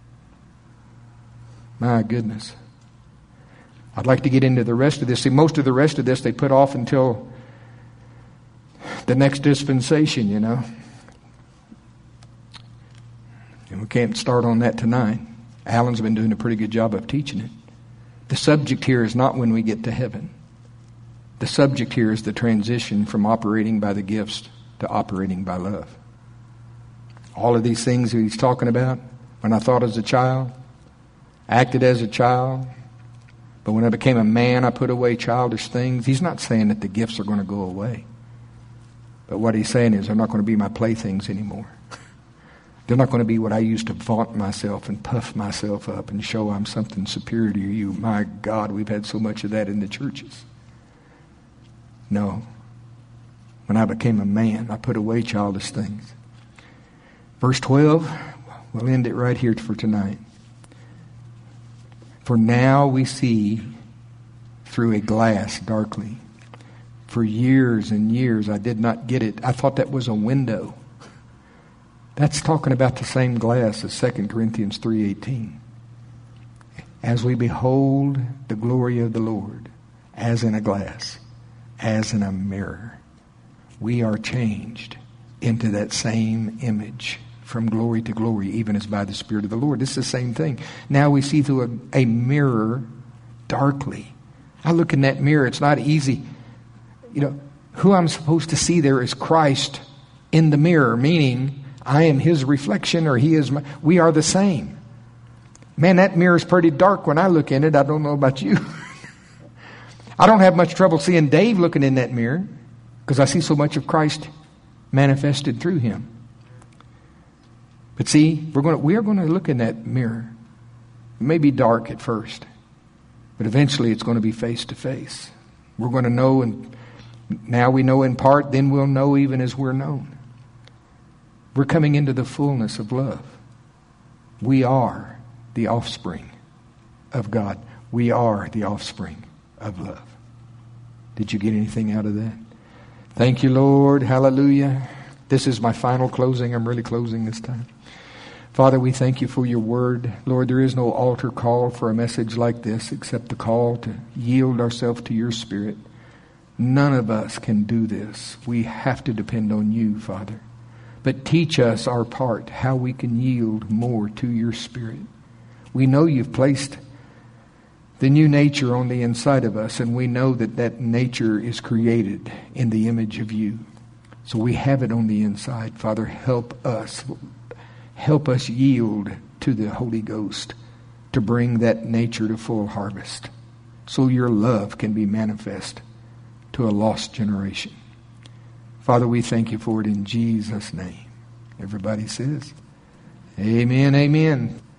My goodness. I'd like to get into the rest of this. See, most of the rest of this they put off until the next dispensation, you know. And we can't start on that tonight. Alan's been doing a pretty good job of teaching it. The subject here is not when we get to heaven. The subject here is the transition from operating by the gifts to operating by love. All of these things that he's talking about, when I thought as a child, acted as a child, but when I became a man, I put away childish things. He's not saying that the gifts are going to go away. But what he's saying is they're not going to be my playthings anymore. They're not going to be what I used to vaunt myself and puff myself up and show I'm something superior to you. My God, we've had so much of that in the churches. No. When I became a man, I put away childish things. Verse 12, we'll end it right here for tonight. For now we see through a glass darkly. For years and years I did not get it. I thought that was a window. That's talking about the same glass as 2 Corinthians 3:18. As we behold the glory of the Lord, as in a glass, as in a mirror, we are changed into that same image from glory to glory, even as by the Spirit of the Lord. This is the same thing. Now we see through a mirror darkly. I look in that mirror, it's not easy. You know, who I'm supposed to see there is Christ in the mirror, meaning I am His reflection or He is my... We are the same. Man, that mirror is pretty dark when I look in it. I don't know about you. I don't have much trouble seeing Dave looking in that mirror because I see so much of Christ manifested through him. But see, we are going to look in that mirror. It may be dark at first, but eventually it's going to be face to face. We're going to know, and now we know in part, then we'll know even as we're known. We're coming into the fullness of love. We are the offspring of God. We are the offspring of love. Did you get anything out of that? Thank you, Lord. Hallelujah. This is my final closing. I'm really closing this time. Father, we thank you for your word. Lord, there is no altar call for a message like this except the call to yield ourselves to your Spirit. None of us can do this. We have to depend on you, Father. But teach us our part, how we can yield more to your Spirit. We know you've placed the new nature on the inside of us, and we know that that nature is created in the image of you. So we have it on the inside. Father, help us. Help us yield to the Holy Ghost to bring that nature to full harvest so your love can be manifest to a lost generation. Father, we thank you for it in Jesus' name. Everybody says, Amen, amen.